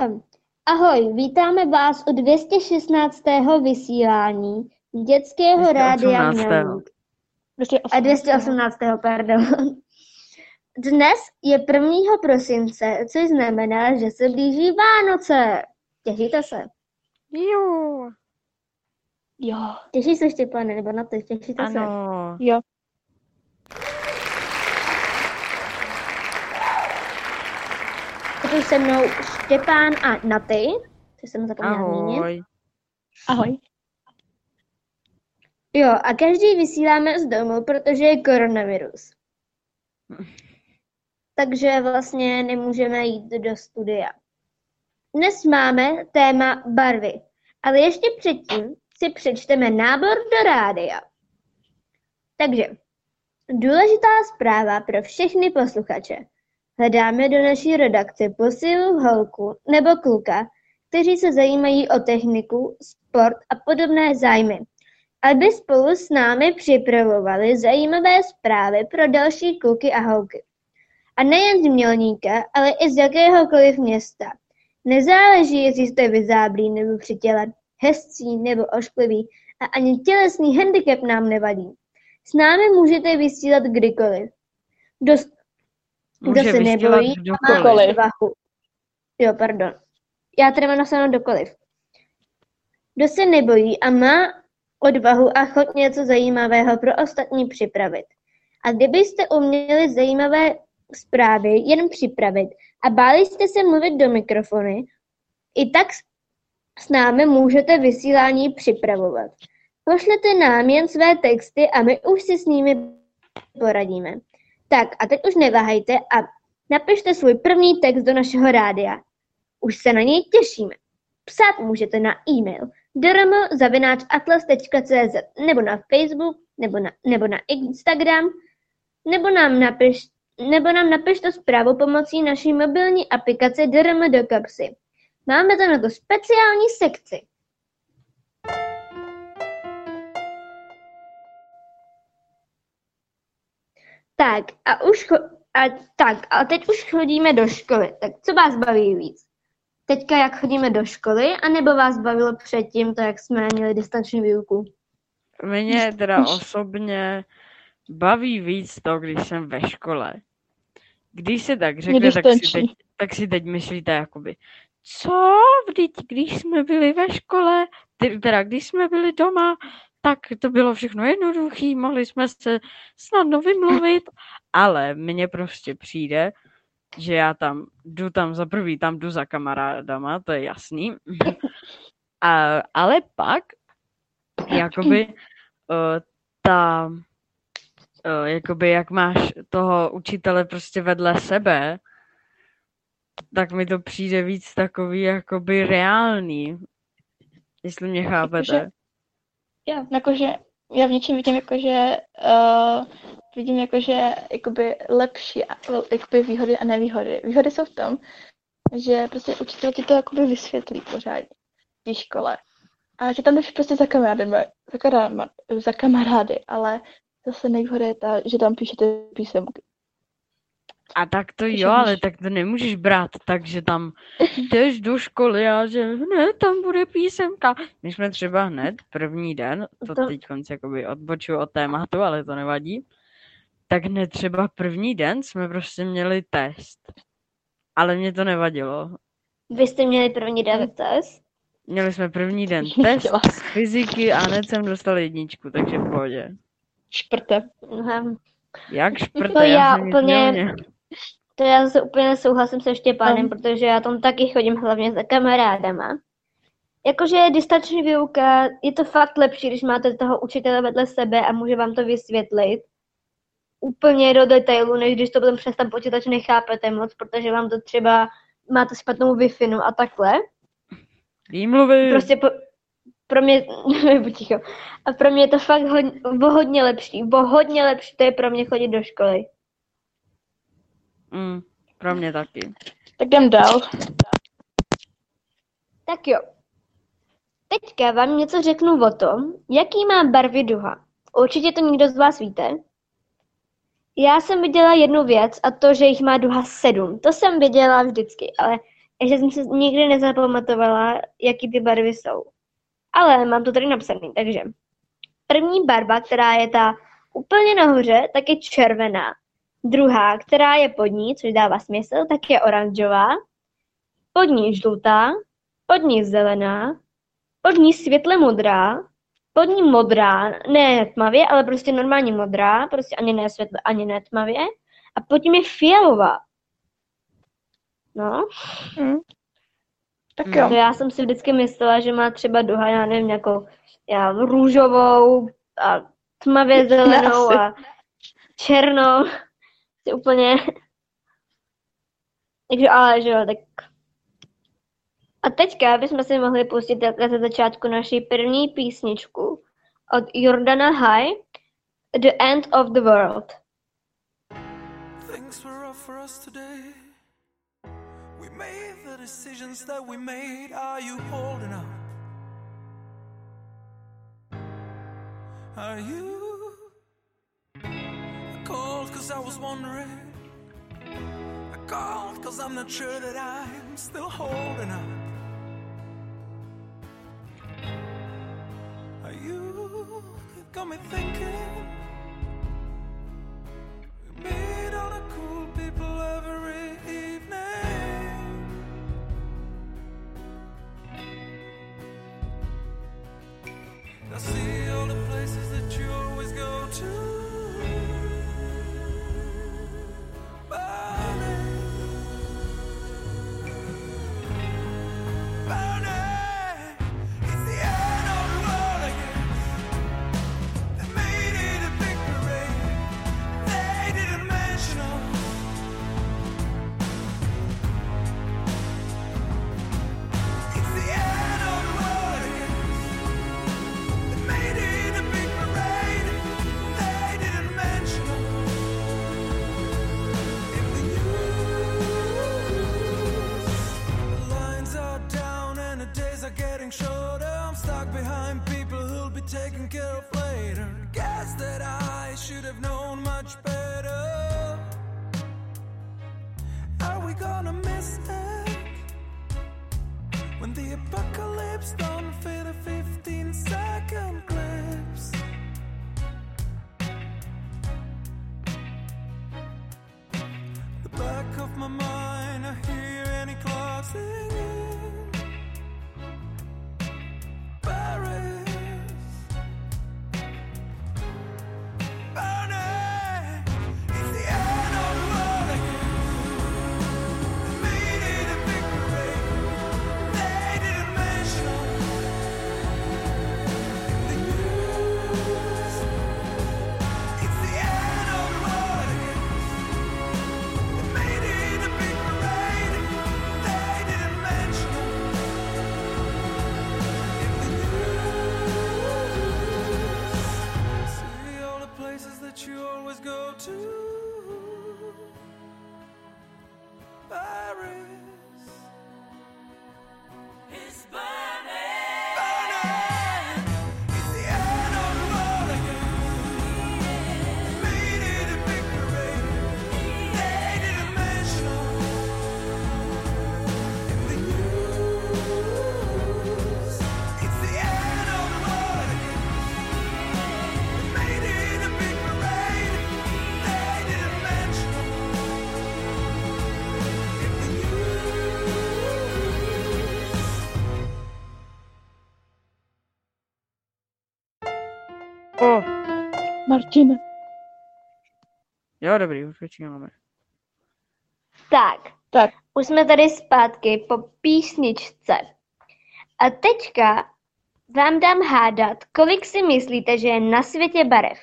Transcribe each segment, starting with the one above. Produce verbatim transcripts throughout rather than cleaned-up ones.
Um, ahoj, vítáme vás u dvě stě šestnáctého vysílání dětského rádia Mělník. A dvě stě osmnáctého, pardon. Dnes je prvního prosince, což znamená, že se blíží Vánoce. Těšíte se? Jo. Jo. Těšíš se, Štěpáne, nebo na to? Těšíte se? Ano. Jo. Je tu se mnou Štěpán a Naty, což jsem zapomněla zmínit. Ahoj. Ahoj. Jo, a každý vysíláme z domu, protože je koronavirus. Takže vlastně nemůžeme jít do studia. Dnes máme téma barvy, ale ještě předtím si přečteme nábor do rádia. Takže, důležitá zpráva pro všechny posluchače. Hledáme do naší redakce posílou holku nebo kluka, kteří se zajímají o techniku, sport a podobné zájmy, aby spolu s námi připravovali zajímavé zprávy pro další kluky a holky. A nejen z Mělníka, ale i z jakéhokoliv města. Nezáleží, jestli jste vyzáblí nebo přitělad, hezcí nebo ošklivý a ani tělesný handicap nám nevadí. S námi můžete vysílat kdykoliv. Dost Kdo se nebojí, má odvahu. Jo, pardon. Já tady mám napsáno dokoliv. Kdo se nebojí a má odvahu a chuť něco zajímavého pro ostatní připravit. A kdybyste uměli zajímavé zprávy jen připravit a báli jste se mluvit do mikrofony, i tak s námi můžete vysílání připravovat. Pošlete nám jen své texty a my už si s nimi poradíme. Tak a teď už neváhejte a napište svůj první text do našeho rádia. Už se na něj těšíme. Psát můžete na e-mail d r m zavináč atlas tečka c z nebo na Facebook, nebo na, nebo na Instagram, nebo nám, napiš, nebo nám napište zprávu pomocí naší mobilní aplikace D R M do kapsy. Máme to na to speciální sekci. Tak a už cho- a tak a teď už chodíme do školy. Tak co vás baví víc? Teďka jak chodíme do školy, anebo vás bavilo předtím to, jak jsme měli distanční výuku? Mě teda osobně baví víc to, když jsem ve škole. Když se tak řekne, tak si, teď, tak si teď myslíte jakoby, co? Vždyť, když jsme byli ve škole, teda když jsme byli doma, tak to bylo všechno jednoduché, mohli jsme se snadno vymluvit, ale mně prostě přijde, že já tam jdu tam za prvý, tam jdu za kamarádama, to je jasný. A, ale pak, jakoby, uh, ta, uh, jakoby, jak máš toho učitele prostě vedle sebe, tak mi to přijde víc takový, jakoby, reálný, jestli mě chápete. Já, jakože, já v něčem vidím jakože, uh, vidím jakože, jakoby lepší, jakoby výhody a nevýhody. Výhody jsou v tom, že prostě učitel ti to jakoby vysvětlí pořádně v té škole. A že tam jdeš prostě za kamarády, za kamarády, za kamarády, ale zase nevýhoda je ta, že tam píšete písemky. A tak to jo, ale tak to nemůžeš brát tak, že tam jdeš do školy a že hned tam bude písemka. My jsme třeba hned první den, to, to... teď konci jakoby odbočuju od tématu, ale to nevadí, tak hned třeba první den jsme prostě měli test. Ale mě to nevadilo. Vy jste měli první den test? Měli jsme první den test z fyziky a hned jsem dostal jedničku, takže v pohodě. Šprte. Aha. Jak šprte? To já, já jsem úplně... To já zase úplně souhlasím se Štěpánem, um. protože já tam taky chodím hlavně za kamarádama. Jakože distanční výuka, je to fakt lepší, když máte toho učitele vedle sebe a může vám to vysvětlit úplně do detailu, než když to potom přes tam počítač nechápete moc, protože vám to třeba máte špatnou Wi-Fi a takhle. Výmluvy. Prostě po, pro mě, ticho. A pro mě je to fakt hodně, hodně lepší, hodně lepší, to je pro mě chodit do školy. Mm, pro mě taky. Tak jdem dál. Tak jo. Teďka vám něco řeknu o tom, jaký má barvy duha. Určitě to někdo z vás víte. Já jsem viděla jednu věc a to, že jich má duha sedm. To jsem viděla vždycky, ale Takže jsem se nikdy nezapamatovala, jaký ty barvy jsou. Ale mám to tady napsané, takže první barva, která je ta úplně nahoře, tak je červená. Druhá, která je pod ní, což dává smysl, tak je oranžová. Pod ní žlutá, pod ní zelená, pod ní světle modrá, pod ní modrá, ne tmavě, ale prostě normálně modrá, prostě ani ne světle, ani ne tmavě. A pod tím je fialová. No. Hmm. Tak jo. To já jsem si vždycky myslela, že má třeba duha, já nevím, nějakou já, růžovou a tmavě zelenou Ne, a černou. Je úplně... Takže ale, že jo, tak... A teďka bychom si mohli pustit takhle ze začátku naší první písničku od Jordana High, The End of the World. Things were rough for us today. We made the decisions that we made. Are you holding up? Are you? I called cause I was wondering. I called cause I'm not sure that I'm still holding up. Are you? It got me thinking. We meet all the cool people every evening. I see all the places that you always go to. Taken care of later. Guess that I should have known much better. Are we gonna miss it when the apocalypse don't fit a fifteen second clips? The back of my mind, I hear any clock singing. Paris. You always go to Paris. It's burning, burning. It's the end of the world again. Made it a big parade. They didn't mention in the news. It's the end of the world again. Made it a big parade. They didn't mention in the O, Martine. jo, dobrý, už počínáme. Tak, Tak, už jsme tady zpátky po písničce. A teďka vám dám hádat, kolik si myslíte, že je na světě barev.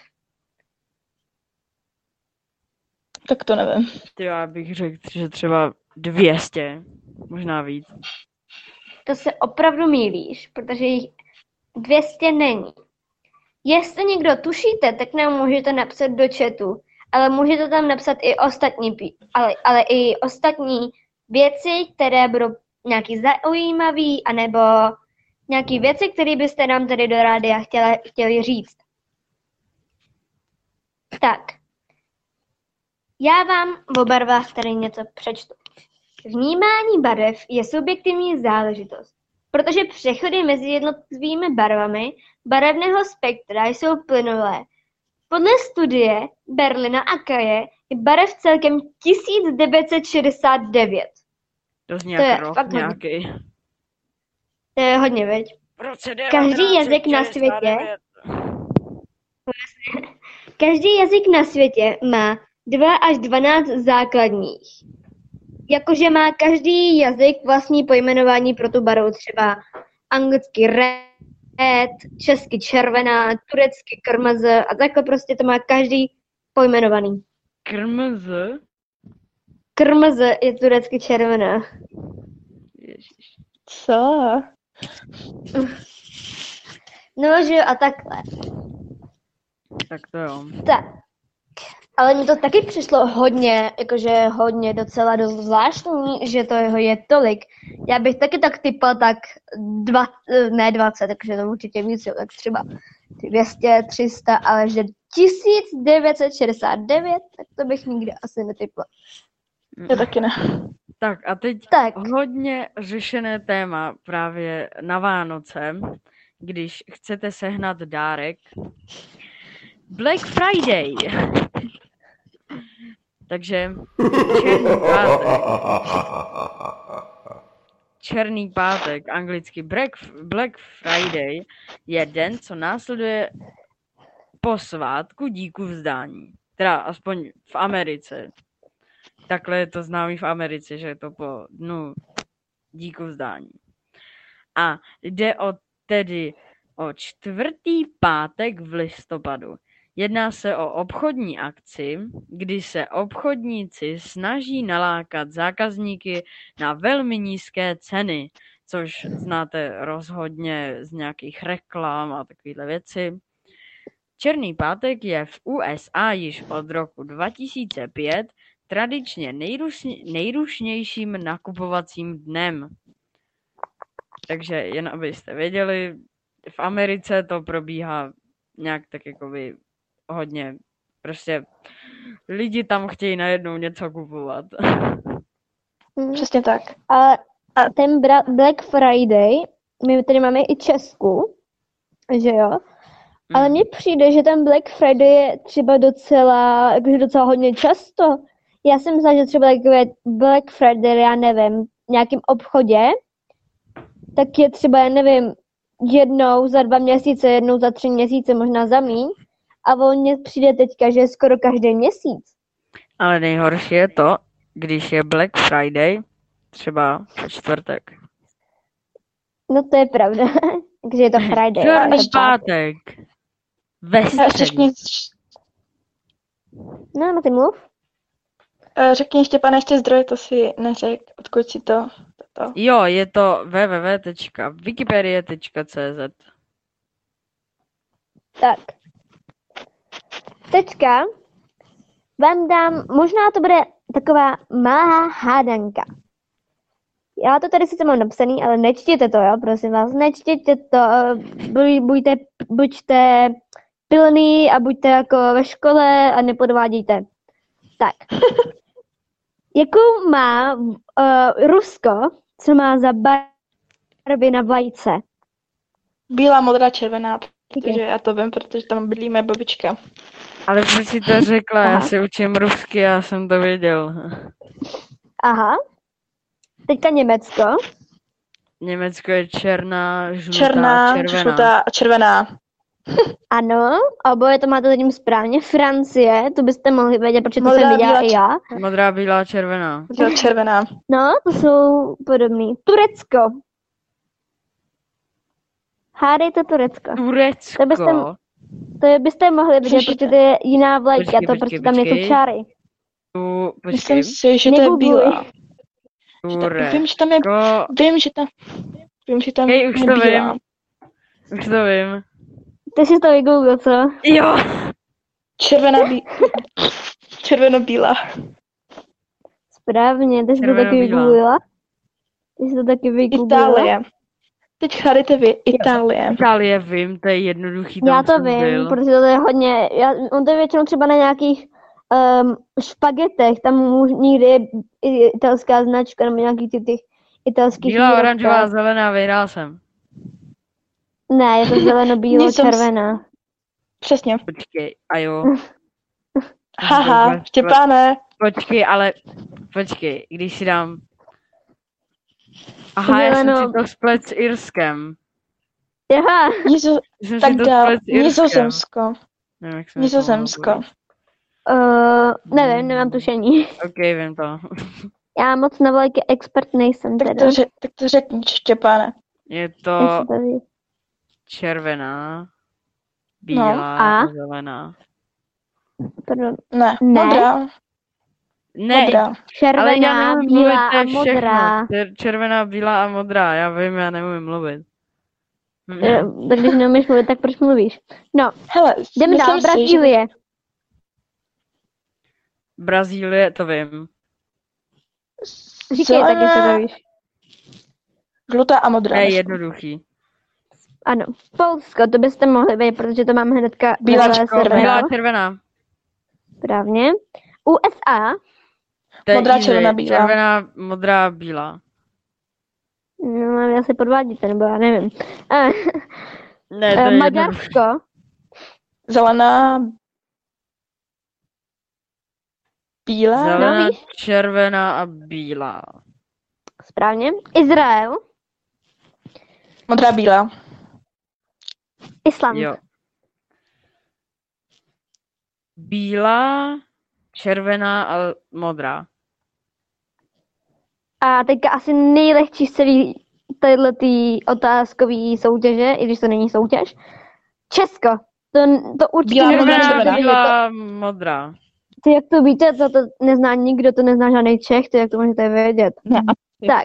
tak to nevím. Ty, já bych řekl, že třeba dvě stě, možná víc. To se opravdu mýlíš, protože jich dvě stě není. Jestli někdo tušíte, tak nám můžete napsat do chatu, ale můžete tam napsat i ostatní, pí- ale, ale i ostatní věci, které budou nějaký zajímavý, anebo nějaký věci, které byste nám tady do rádia chtěli, chtěli říct. Tak, já vám o barvách tady něco přečtu. Vnímání barev je subjektivní záležitost, protože přechody mezi jednotlivými barvami barevného spektra jsou plynulé. Podle studie Berlina a Kaje je barev celkem tisíc devět set šedesát devět. To zní To je jako rok fakt hodně. nějaký. To je hodně, veď? V roce Každý jazyk na světě, každý jazyk na světě má dva až dvanáct základních. Jakože má každý jazyk vlastní pojmenování pro tu barvu, třeba anglicky red, česky červená, turecky krmz a takhle prostě to má každý pojmenovaný. Krmz? Krmz je turecky červená. Ježiš. Co? No, že jo, a takhle. Tak to jo. Tak. Ale mi to taky přišlo hodně, jakože hodně docela dost zvláštní, že to je tolik. Já bych taky tak typal tak dva, ne dvacet, takže to určitě víc, jo, tak třeba dvě stě, tři sta, ale že tisíc devět set šedesát devět, tak to bych nikdy asi netypla. Já taky ne. Tak a teď Tak. hodně řešené téma právě na Vánoce, když chcete sehnat dárek. Black Friday. Takže černý pátek. Černý pátek, anglicky Black, Black Friday, je den, co následuje po svátku díku vzdání. Teda aspoň v Americe. Takhle je to známý v Americe, že je to po dnu díku vzdání. A jde o tedy o čtvrtý pátek v listopadu. Jedná se o obchodní akci, kdy se obchodníci snaží nalákat zákazníky na velmi nízké ceny, což znáte rozhodně z nějakých reklam a takovéhle věci. Černý pátek je v U S A již od roku dva tisíce pět tradičně nejrušně, nejrušnějším nakupovacím dnem. Takže jen abyste věděli, v Americe to probíhá nějak tak jakoby hodně, prostě lidi tam chtějí najednou něco kupovat. Přesně tak. A, a ten bra- Black Friday, my tady máme i Česku, že jo? Ale mně přijde, že ten Black Friday je třeba docela, jakože docela hodně často. Já jsem myslela, že třeba takové Black Friday, já nevím, v nějakém obchodě, tak je třeba, já nevím, jednou za dva měsíce, jednou za tři měsíce, možná za míň. A volně přijde teďka, že je skoro každý měsíc. Ale nejhorší je to, když je Black Friday, třeba v čtvrtek. No to je pravda. Takže je to Friday. Černý ale pátek. Ve A ještě středu. řekni, No, no ty mluv. eh, řekni Štěpane ještě zdroje, to si neřek, odkud si to, to. Jo, je to w w w tečka wikipedie tečka c z. Tak. Teďka vám dám, možná to bude taková malá hádanka. Já to tady sice mám napsaný, ale nečtěte to, jo, prosím vás, nečtěte to, buď, buďte, buďte pilný a buďte jako ve škole a nepodvádějte. Tak. Jakou má uh, Rusko, co má za barvy na vlajce? Bílá, modrá, červená, protože já to vím, protože tam bydlí moje babička. Ale proč si to řekla? Já Aha. si učím rusky, já jsem to věděl. Aha. Teďka Německo. Německo je černá, žlutá, Černá, červená. žlutá a červená. Ano, oboje to máte zatím správně. Francie, to byste mohli vědět, protože to Modrá, jsem viděla bílá, i já. Modrá, bílá, červená. Jo, červená. No, to jsou podobný. Turecko. Hádejte Turecko. Turecko. To byste- To je, byste mohli vidět, Slyšíte? protože to je jiná vlajka, Počkej, to počkej, prostě tam počkej. nejsou čáry. Tu, počkej. Myslím si, že to je Negoogluj. bílá. Že ta- Vím, že tam je, Turecko. vím, že tam, vím, že tam Hej, je už to bílá. vím. Už to vím. Ty jsi to vygooglil, co? Jo. Červená, bí... červeno-bílá. Správně, ty jsi to taky Červeno-bílá. vygooglila? Ty jsi to taky vygooglila? Itálie. Teď hádejte vy, Itálie. Itálie vím, to je jednoduchý. Tam Já to jsem vím, byl. protože to je hodně, já, on to je většinou třeba na nějakých um, špagetech, tam může, někdy je i- italská značka, nebo nějaký ty, ty italský Bílá, výrobka. oranžová, zelená, vyhrál jsem. Ne, je to zeleno, bílo, Nic jsem s- červená. Přesně. Počkej, a jo. Haha, Štěpáne. Počkej, ale počkej, když si dám... Aha, já jsem Zeleno. si to splet s Irskem. Aha, Nizo... Já jsem Tak si to dál. splet s Irskem. Nizozemsko. Nevím, jak se mi to Nizozemsko. jmenuje. uh, nevím, nemám tušení. Ok, vím to. Já moc na velký expert nejsem Tak teda. to, ře- tak to řekni, Štěpáne. Je Jak to se to ví? červená, bílá A? a zelená. Pardon. Ne, Ne. modrá. Ne, Modrá. ale já Červená, nemůžu mluvit, bílá to a je všechno. modrá. Čer- Červená, bílá a modrá, já vím, já nemůžu mluvit. Eh, Tak když neumíš mluvit, tak proč mluvíš? No, Hele, jdeme dál. myslím si, že Brazílie. Brazílie, to vím. Říkej tak, jestli to zelená, víš. žlutá a modrá. To je než- jednoduchý. Ano. Polsko, to byste mohli vědět, protože to mám hnedka Bílá, vedle červená. serveru. Bílá, červená. Správně. U S A. To je Modrá, easy. červená, bílá. Červená, modrá, bílá. No, já se podvádíte, nebo já nevím. Eh, Ne, to eh, je jednoduchý. Maďarsko. Zelená, bílá, Zelená, víš? červená a bílá. Správně. Izrael. modrá, bílá. Island. Jo. Bílá, červená a modrá. A teďka asi nejlehčí z celý téhle otázkový soutěže, i když to není soutěž. Česko. To, to určitě Bílá, modrá, neznáte, červená. protože Bílá, modrá. Ty jak to víte, to, to nezná nikdo, to nezná žádný Čech, to jak to můžete vědět. Ne, Tak.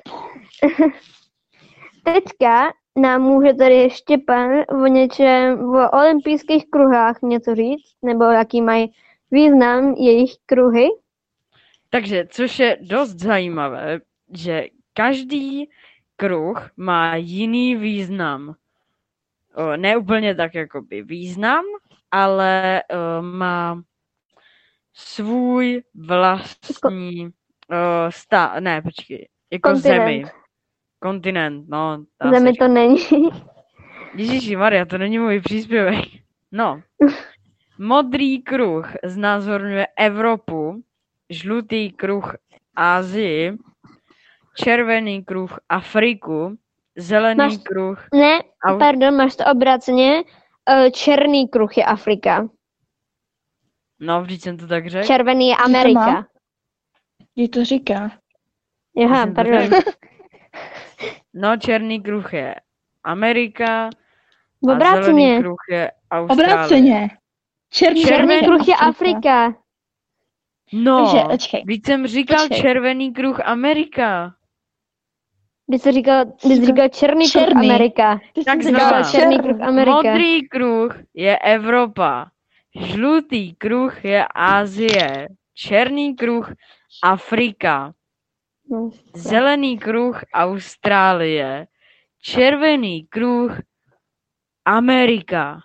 Teďka nám může tady Štěpán o něčem, o olympijských kruhách něco říct, nebo jaký mají význam jejich kruhy. Takže, což je dost zajímavé, že každý kruh má jiný význam. O, ne úplně tak jakoby význam, ale o, má svůj vlastní o, sta, ne, počkej, jako Kontinent. zemi. Kontinent, no. dá Zemi se to není. Ježíši Maria, to není můj příspěvek. No. Modrý kruh znázorňuje Evropu, žlutý kruh Asii, červený kruh Afriku, zelený Máš- kruh... Ne, Au. pardon, máš to obráceně. Eh, Černý kruh je Afrika. No, vždyť jsem to tak řekl. Červený je to má? Amerika. jí to říká. Aha, Jsem to pardon. řekl. No, černý kruh je Amerika a zelený Obráceně. kruh je Austrálie. Obráceně. Černý, Černý kruh je Afrika. No, Takže, počkej. vždyť jsem říkal Počkej. červený kruh Amerika. Když jsi říkal, když jsi říkal černý, kruh Černý. Amerika. Ty Tak jsi znova. říkal Černý kruh Amerika. Modrý kruh je Evropa, žlutý kruh je Asie, černý kruh Afrika, No. zelený kruh Austrálie, červený kruh Amerika.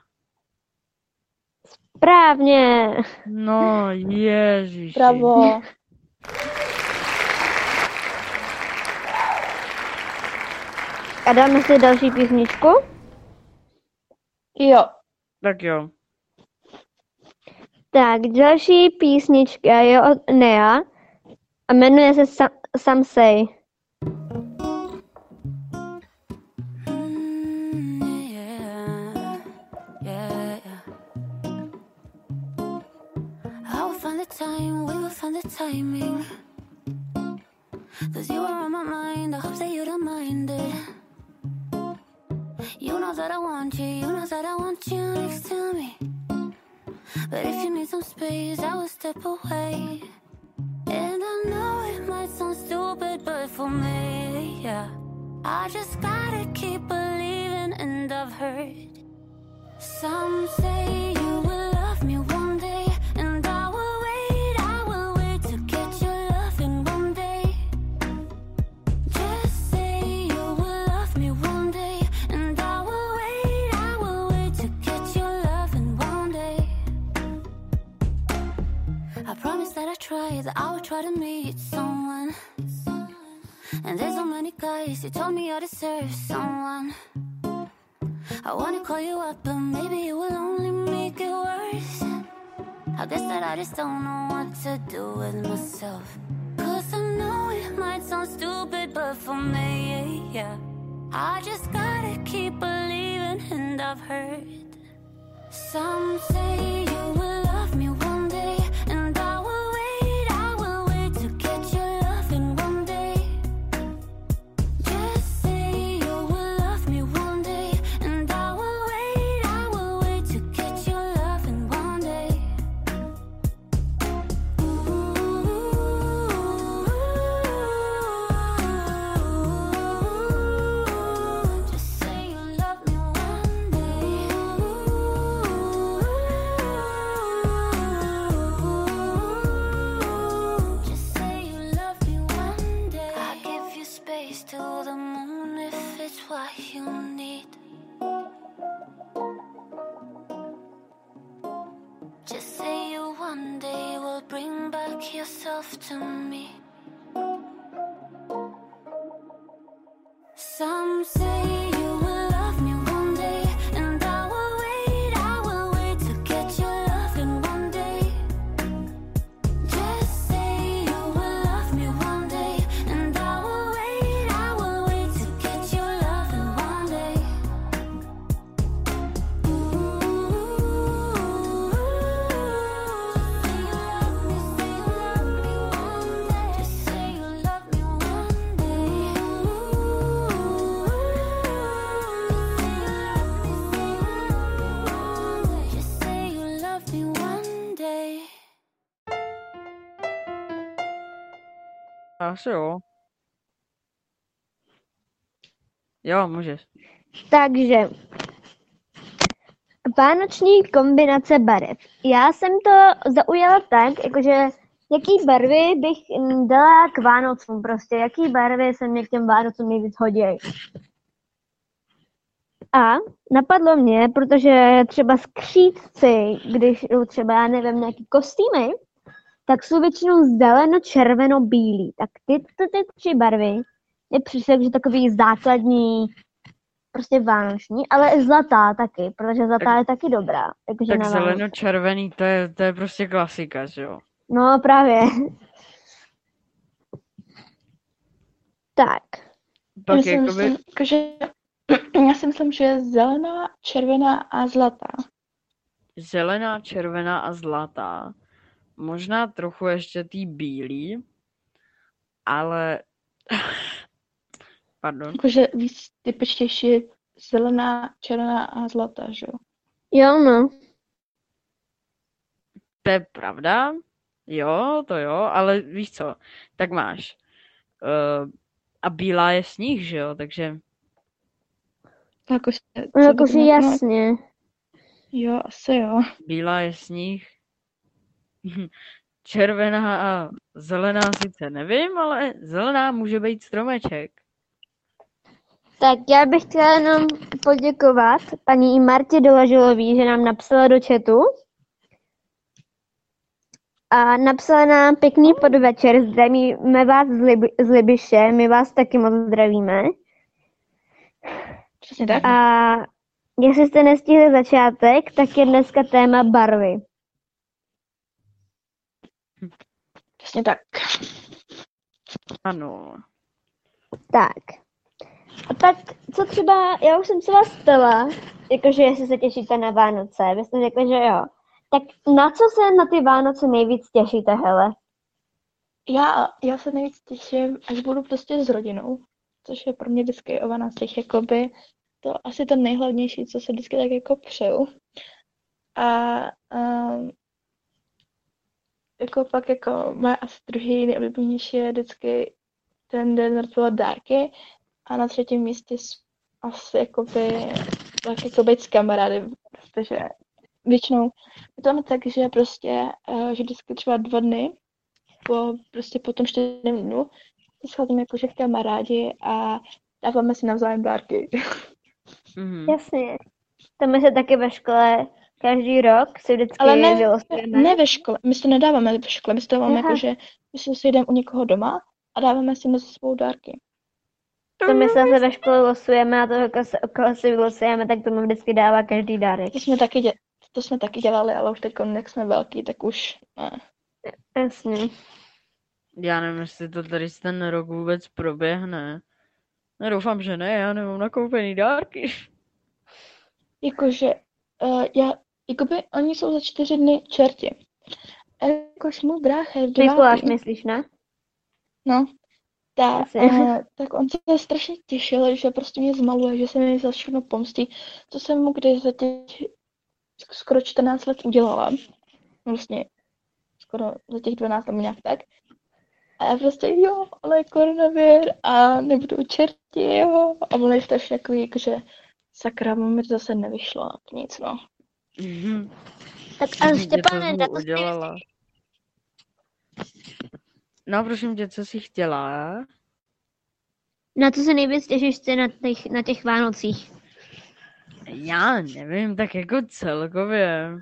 Správně. No, ježiši. Bravo. A dáme si další písničku. Jo. Tak jo. Tak, další písnička je od Nea a jmenuje se Sam, Some Say. Yeah, yeah, yeah. I will find the time, we will find the timing. Cause you are on my mind, I hope that you don't mind it. You know that I want you, you know that I want you next to me. But if you need some space, I will step away. And I know it might sound stupid, but for me, yeah, I just gotta keep believing. And I've heard some say you will love me one day, and I will wait, I will wait to get your loving one day. Just say you will love me one day, and I will wait, I will wait to get your loving one day. try, that I would try to meet someone. And there's so many guys who told me I deserve someone. I wanna call you up, but maybe it will only make it worse. I guess that I just don't know what to do with myself. Cause I know it might sound stupid, but for me, yeah, I just gotta keep believing, and I've heard some say you will love me one day, and I will wait, I will wait to get your love in one day. Just say you will love me one day, and I will wait, I will wait to get your love in one day. Just say you love me one day. Just say you love me one day. I give you space to the moon if it's what you need. Just say you one day will bring back yourself to me. Some say you will love me one day, and I will wait, I will wait to get your love in one day. Just say you will love me one day, and I will wait, I will wait to get your love in one day. Just say you love me one day. Just say you love me one day. Asi jo. Jo, můžeš. Takže vánoční kombinace barev. Já jsem to zaujala tak, jakože jaký barvy bych dala k Vánocům prostě, jaký barvy se mě k těm Vánocům nejvíc hodí. A napadlo mě, protože třeba skřídci, když jdou třeba, já nevím, nějaký kostýmy, tak jsou většinou zeleno, červeno, bílý. Tak ty, ty, ty tři barvy je přišlo, že takový základní, prostě vánoční, ale i zlatá taky, protože zlatá Tak- je taky dobrá. Takže Tak na Vánoce. zeleno-červený, to je, to je prostě klasika, že jo? No právě. Tak. Pak já si jakoby, myslím, jakože, já si myslím, že zelená, červená a zlatá. zelená, červená a zlatá. Možná trochu ještě tý bílý, ale... Pardon. Jakože víc typičtější je zelená, červená a zlatá, že jo? Jo, no. To je pravda, jo, to jo, ale víš co, tak máš. Uh, a bílá je sníh, že jo, takže Jakože, No, co jakože by to- no, jasně. Jo, asi jo. bílá je sníh. Červená a zelená sice nevím, ale zelená může být stromeček. Tak já bych chtěla jenom poděkovat paní Martě Dolaželový, že nám napsala do chatu. A napsala nám pěkný podvečer, zdravíme vás z, Lib- z Libiše, my vás taky moc zdravíme. Přesně tak. A jestli jste nestihli začátek, tak je dneska téma barvy. Přesně tak. Ano. Tak. A tak, co třeba, já už jsem se vás ptala, jakože jestli se těšíte na Vánoce, vy jste řekli, že jo. Tak na co se na ty Vánoce nejvíc těšíte, hele? Já, já se nejvíc těším, až budu prostě s rodinou, což je pro mě vždycky o Vánocích jakoby to asi to nejhlavnější, co se vždycky tak jako přeju. A um, jako pak jako moje asi druhý nejoblíbenější je vždycky ten den rozpilovat dárky a na třetím místě s- asi jakoby tak jako být s kamarády, protože většinou je to tak, že prostě, eh, že vždycky třeba dva dny po, prostě po tom čtvrtém dnu se scházíme jakože kamarádi a dáváme si navzájem dárky. Mhm. Jasně. To my se taky ve škole každý rok si vždycky Ale ne, vylosujeme. ne ve škole, my si to nedáváme ve škole, my si to dáváme Aha. jako, že my si sejdeme u někoho doma a dáváme si mezi svou dárky. To my se ve škole losujeme a toho, koho si- koho si vylosujeme, tak tomu vždycky dává každý dárek. To jsme taky, dě- to jsme taky dělali, ale už teď, jak jsme velký, tak už ne. Jasně. Já nevím, jestli to tady ten rok vůbec proběhne. No, doufám, že ne, já nemám nakoupený dárky. Jakože, uh, já, jakoby oni jsou za čtyři dny čerti. A jakož můj brácha je v Mikuláš, devátý, myslíš, ne? no, tak, Asi. uh, tak on se strašně těšil, že prostě mě zmaluje, že se mi za všechno pomstí, co jsem mu kdy za těch skoro čtrnáct let udělala. Vlastně skoro za těch dvanáct nebo nějak tak. A já prostě, jo, ale koronavir a nebudu čerti, jo. A on je strašně takový, jakože sakra, mi to zase nevyšlo a nic, no. Mhm. Tak a Něco Štěpáne, jsi na mu to udělala. No, prosím tě, co jsi chtěla? Na co se nejvíc těšíš ty na těch, na těch Vánocích? Já nevím, tak jako celkově.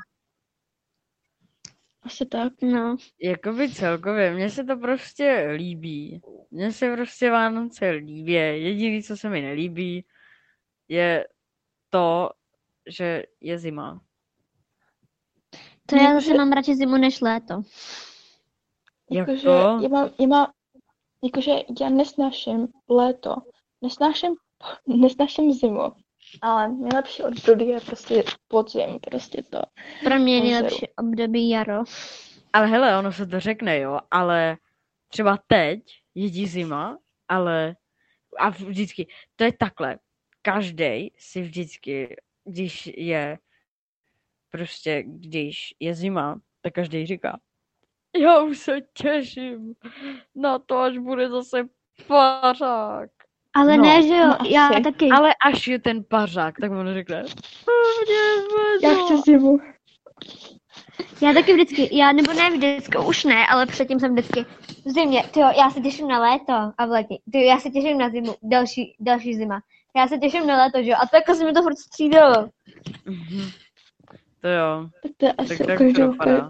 Asi tak. No, Jakoby celkově, mně se to prostě líbí. Mně se prostě Vánoce líbí. Jediné, co se mi nelíbí, je to, že je zima. to já Jakože- zase mám radši zimu než léto. Jak Jakože to? já mám, já mám, jakože já nesnáším léto, nesnáším, nesnáším zimu, ale nejlepší období je prostě podzim, prostě to. Pro mě je Pozoru. nejlepší období jaro. Ale hele, ono se to řekne, jo, ale třeba teď jedí zima, ale a vždycky, to je takhle, každý si vždycky, když je prostě, když je zima, tak každý říká, já už se těším na to, až bude zase pařák. Ale No, ne, že jo, no já asi. taky. Ale až je ten pařák, tak on řekne, Já chci zimu. Já taky vždycky, já nebo ne vždycky, už ne, ale předtím jsem vždycky v zimě, tyjo, já se těším na léto a v létě, tyjo, já se těším na zimu, další, další zima. Já se těším na léto, že jo, a to jako se mi to furt střídalo. Mhm. To jo, Tak to je tak asi tak to každou dopadá.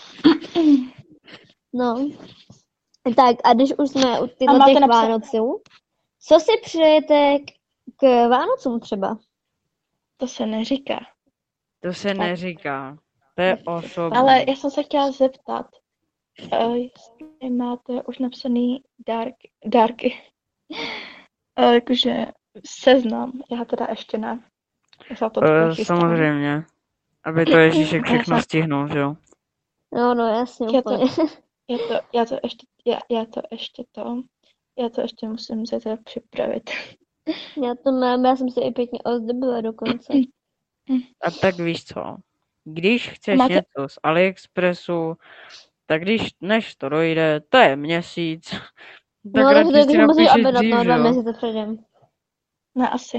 No. Tak a když už jsme u A tyhle máte těch napsat- Vánoců, co si přejete k, k Vánocům třeba? To se neříká. To se neříká. To je osobní. Ale já jsem se chtěla zeptat, uh, jestli máte už napsaný dárky, dárky. Uh, jakože seznam, já teda ještě ne. Já se to Eh, taky chystám. samozřejmě. Aby to Ježíšek Já všechno jsem- stihnul, že jo? No, no, jasně, Já to- úplně. Já to, já to ještě, já, já to ještě to, já to ještě musím se teda připravit. Já to mám, já jsem se i pěkně ozdobila dokonce. A tak víš co? Když chceš Máte- něco z AliExpressu, tak když než to dojde, to je měsíc, tak No, takže radši to si když musíš napiš objednat, dřív, no, že dva jo? měsíce předem. Ne, asi.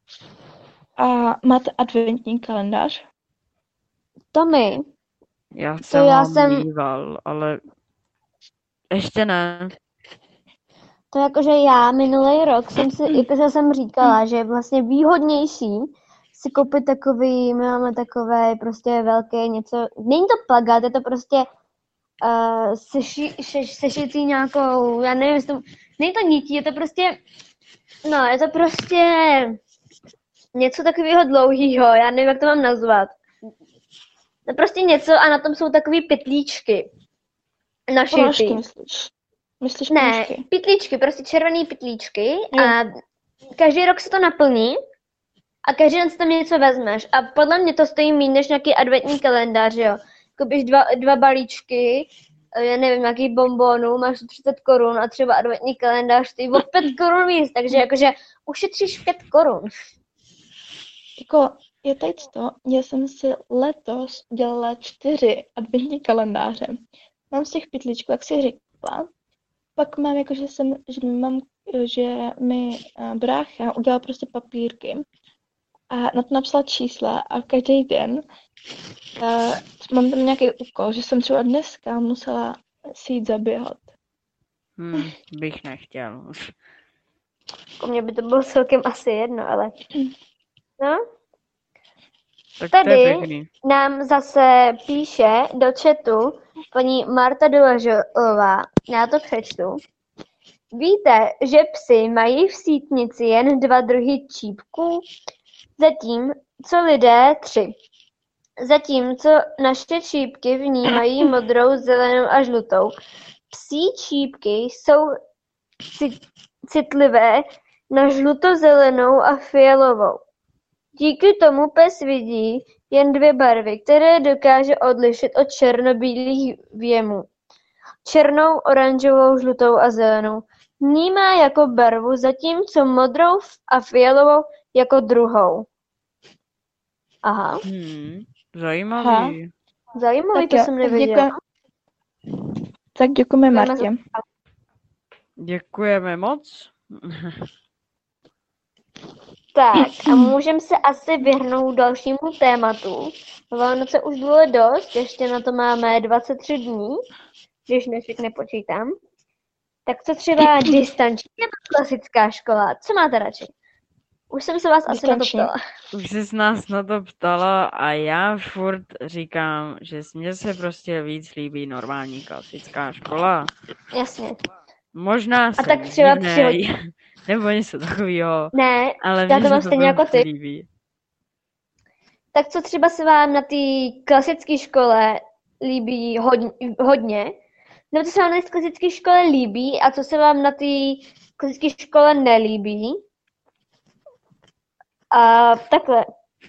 A máte adventní kalendář? To my, Já jsem já ho jsem- mýval, ale ještě ne. to jakože já minulý rok jsem si, jakože jsem říkala, že je vlastně výhodnější si koupit takový, my máme takové prostě velké něco, není to plagát, je to prostě uh, seši, se, sešicí nějakou, já nevím, jestli to, není to nití, je to prostě, no, je to prostě něco takového dlouhého, já nevím, jak to mám nazvat. To prostě něco a na tom jsou takový pytlíčky našitý. Ponožky myslíš? Myslíš Ne, ponožky? pytlíčky, prostě červený pytlíčky Jo. a každý rok se to naplní a každý den si tam něco vezmeš a podle mě to stojí méně než nějaký adventní kalendář, jo. Koupíš dva, dva balíčky, eh, já nevím, nějakých bonbonů, máš tu třicet korun a třeba adventní kalendář stojí o pět korun víc, takže jakože ušetříš pět korun. Jako, je teď to, já jsem si letos udělala čtyři adventní kalendáře. Mám z těch pytlíčků, jak jsi říkala. Pak mám jako, že jsem, že mi mám, že mi eh, brácha udělal prostě papírky a na to napsala čísla a každý den uh, mám tam nějaký úkol, že jsem třeba dneska musela si jít zaběhat. Hm, bych nechtěl. Jako mně by to bylo celkem asi jedno, ale no. Tak to je Tady pěkný. nám zase píše do chatu paní Marta Doležová. Já to přečtu. Víte, že psy mají v sítnici jen dva druhy čípků, zatímco lidé tři. Zatímco naše čípky vnímají modrou, zelenou a žlutou. Psí čípky jsou cit- citlivé na žluto-zelenou a fialovou. Díky tomu pes vidí jen dvě barvy, které dokáže odlišit od černobílých věmů. Černou, oranžovou, žlutou a zelenou. Vnímá jako barvu, zatímco modrou a fialovou jako druhou. Aha, Hmm, zajímavý. zajímavý, Tak to jo, jsem tak nevěděla. děkujem. Tak děkujeme Děkujeme Martě. Děkujeme moc. Tak a můžeme se asi vyhnout dalšímu tématu. Vánoce už bylo dost, ještě na to máme dvacet tři dní, když dnešek nepočítám. Tak co třeba distanční nebo klasická škola? Co máte radši? Už jsem se vás asi na to Distanční. ptala. Už jsi se nás na to ptala a já furt říkám, že mně se prostě víc líbí normální klasická škola. Jasně. Možná jsem tak třeba divnej, nebo něco takového, Ne, ale já mně to se mám to stejně jako prostě ty. líbí. Tak co třeba se vám na té klasické škole líbí hodně, hodně? Nebo co se vám na té klasické škole líbí a co se vám na té klasické škole nelíbí? A takhle.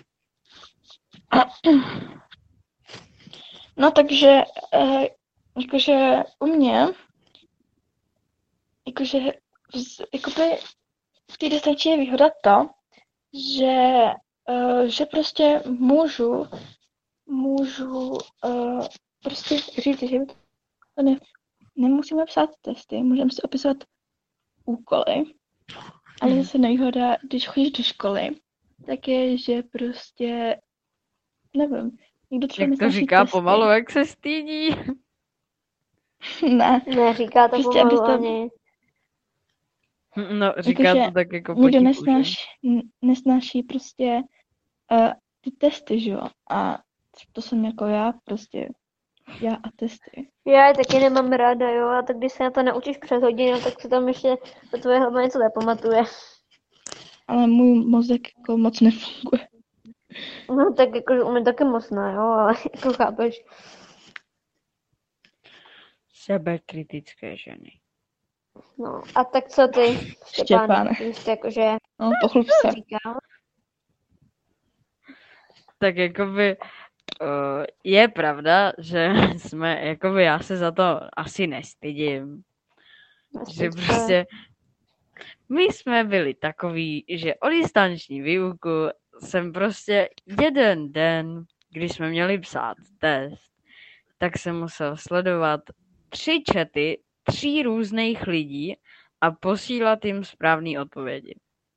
No takže, eh, jakože u mě, jakože, vz- jakoby v té distanční je výhoda to, že, eh, že prostě můžu, můžu eh, prostě říct, že ne, nemusíme psát testy, můžeme si opisovat úkoly, ale zase nevýhoda, když chodíš do školy, tak je, že prostě, nevím, někdo třeba Jak to nesnáší říká testy. pomalu, jak se stydí. Ne, Neříká to Prostě, pomalu abyste- ani. No, říká Jakože to tak jako nikdo potichu, že? nesnáší, n- nesnáší prostě uh, ty testy, že jo? A to jsem jako já, prostě já a testy. Já je taky nemám ráda, jo, a tak když se na to naučíš přes hodinu, tak se tam ještě to tvoje hlava něco nepamatuje. Ale můj mozek jako moc nefunguje. No tak jako u mě taky moc ne, jo, ale jako chápeš. Sebekritické ženy. No a tak co ty, Štěpáne? Štěpáne. Ty jsi jakože No, pochlup se. říkal. Tak jakoby uh, je pravda, že jsme, jakoby já se za to asi nestydím. Že prostě my jsme byli takový, že o distanční výuku jsem prostě jeden den, když jsme měli psát test, tak jsem musel sledovat tři chaty, tří různých lidí a posílat jim správné odpovědi.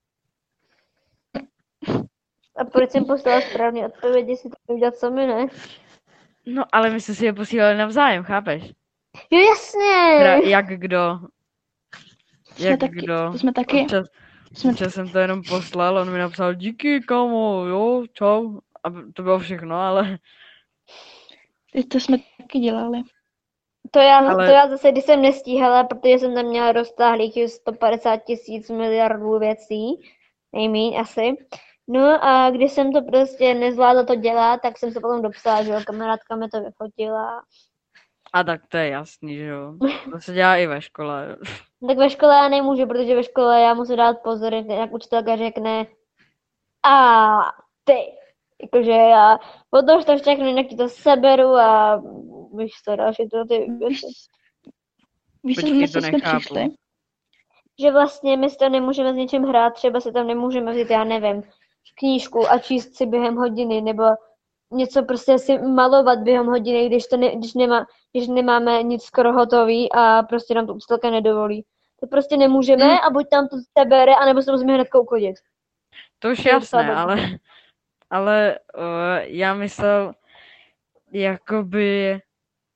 A proč jsem poslala správně odpovědi, si to udělat sami, ne? No ale my jsme si je posílali navzájem, chápeš? Jo, jasně! Teda jak kdo. Jsme Jak taky, kdo. to jsme taky, Občas, jsme, občas jsem to jenom poslal, on mi napsal díky kamo, jo, čau. A to bylo všechno, ale to jsme taky dělali. To já, Ale- to já zase, když jsem nestíhala, protože jsem tam měla roztáhlých sto padesát tisíc miliardů věcí, nejmíň asi. No a když jsem to prostě nezvládla to dělat, tak jsem se potom dopsala, že jo, kamarádka mi to vyfotila. a tak to je jasný, že jo. To se dělá i ve škole. Tak ve škole já nemůžu, protože ve škole já musím dát pozor, jak učitelka řekne a ty. Jakože já potom to všechno jinak ti to seberu a víš co, další to ty Víš, věci. víš, co Počkej, jsme to se nechápu. přišli? Že vlastně my si to nemůžeme s něčím hrát, třeba si tam nemůžeme vzít, já nevím, knížku a číst si během hodiny, nebo něco prostě si malovat během hodiny, když, to ne, když, nemá, když nemáme nic skoro hotový a prostě nám to učitelka nedovolí. To prostě nemůžeme Mm. a buď tam to sebere, anebo se musíme hned uklidit. To už To je jasné, docela ale, ale uh, já myslel, jakoby,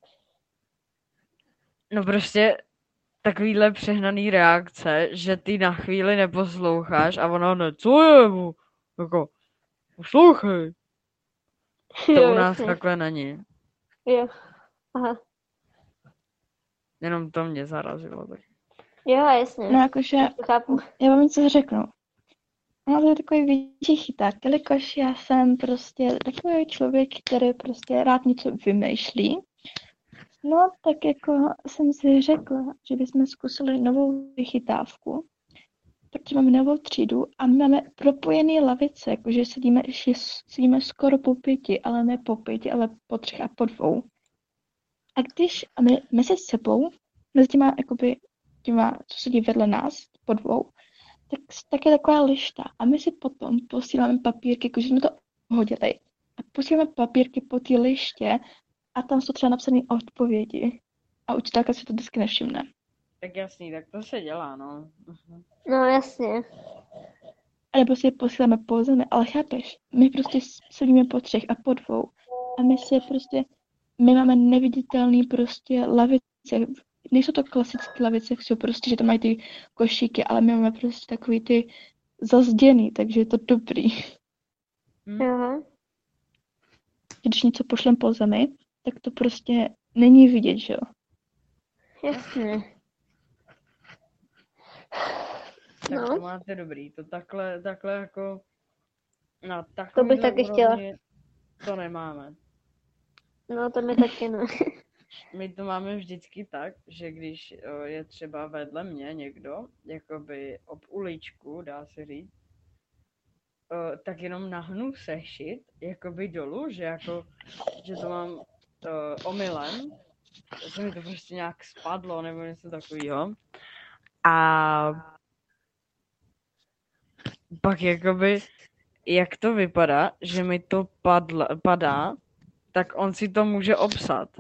no prostě takovýhle přehnaný reakce, že ty na chvíli neposloucháš a ona ne, co je mu, jako, poslouchej. To Jo, u nás jasně. takhle není. Jo. Aha. Jenom to mě zarazilo. Tak. Jo, jasně. No jakože, To chápu. já vám něco řeknu. No to je takový větší chyták, jelikož já jsem prostě takový člověk, který prostě rád něco vymýšlí. No tak jako jsem si řekla, že bychom zkusili novou vychytávku. Takže máme novou třídu a my máme propojené lavice, jakože sedíme, že sedíme skoro po pěti, ale ne po pěti, ale po třech a po dvou. A když a my mezi sebou, mezi těma, jakoby, těma, co sedí vedle nás, po dvou, tak, tak je taková lišta. A my si potom posíláme papírky, jakože jsme to hodili. A posíláme papírky po té liště a tam jsou třeba napsané odpovědi. A učitelka si to vždycky nevšimne. tak jasný, tak to se dělá, no. No, jasně. A nebo si je posíláme po zemi, ale chápeš, my prostě sedíme po třech a po dvou. A my si je prostě, my máme neviditelný prostě lavice. Nejsou to klasické lavice, jsou prostě, že to mají ty košíky, ale my máme prostě takový ty zazděný, takže je to dobrý. Jo. Když něco pošlem po zemi, tak to prostě není vidět, že jo. Jasně. Tak No. to máte dobrý. To takhle, takhle jako... Na To bych takovýhle taky chtěla. úrovni to nemáme. No, to mi taky ne. My to máme vždycky tak, že když o, je třeba vedle mě někdo, jakoby ob uličku, dá se říct, o, tak jenom nahnu sešit, jakoby dolů, že jako, že to mám o, omylem, že mi to prostě nějak spadlo, nebo něco takového. A pak jakoby, jak to vypadá, že mi to padla, padá, tak on si to může obsat.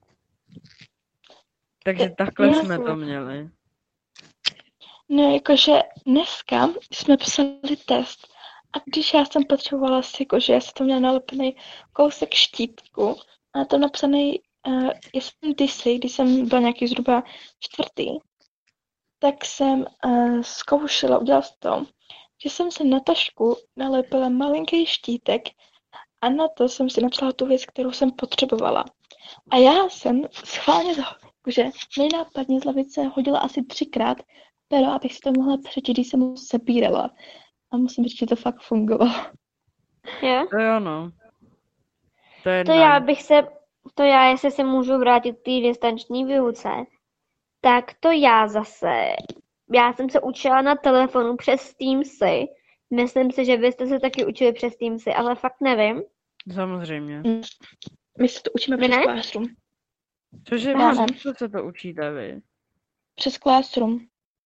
Takže takhle Jasně. jsme to měli. No, jakože dneska jsme psali test a když já jsem potřebovala si, jakože já jsem to měla nalepený kousek štítku a na to napsaný, uh, já jsem kdysi, když jsem byla nějaký zhruba čtvrtý, tak jsem uh, zkoušela, udělala to, že jsem se na tašku nalepila malinký štítek a na to jsem si napsala tu věc, kterou jsem potřebovala. A já jsem schválně, jakože nejnápadně z lavice hodila asi třikrát pero, abych si to mohla přečíst, když jsem ho sepírala. A musím říct, že to fakt fungovalo. Jo? To jo, no. To je To já bych se, to já, jestli se můžu vrátit k té distanční výuce, tak to já zase, já jsem se učila na telefonu přes Teamsy. Myslím si, že vy jste se taky učili přes Teamsy, ale fakt nevím. Samozřejmě. My se to učíme Vy přes ne? Classroom. Cože, Já no, ne. co se to učíte vy? Přes Classroom.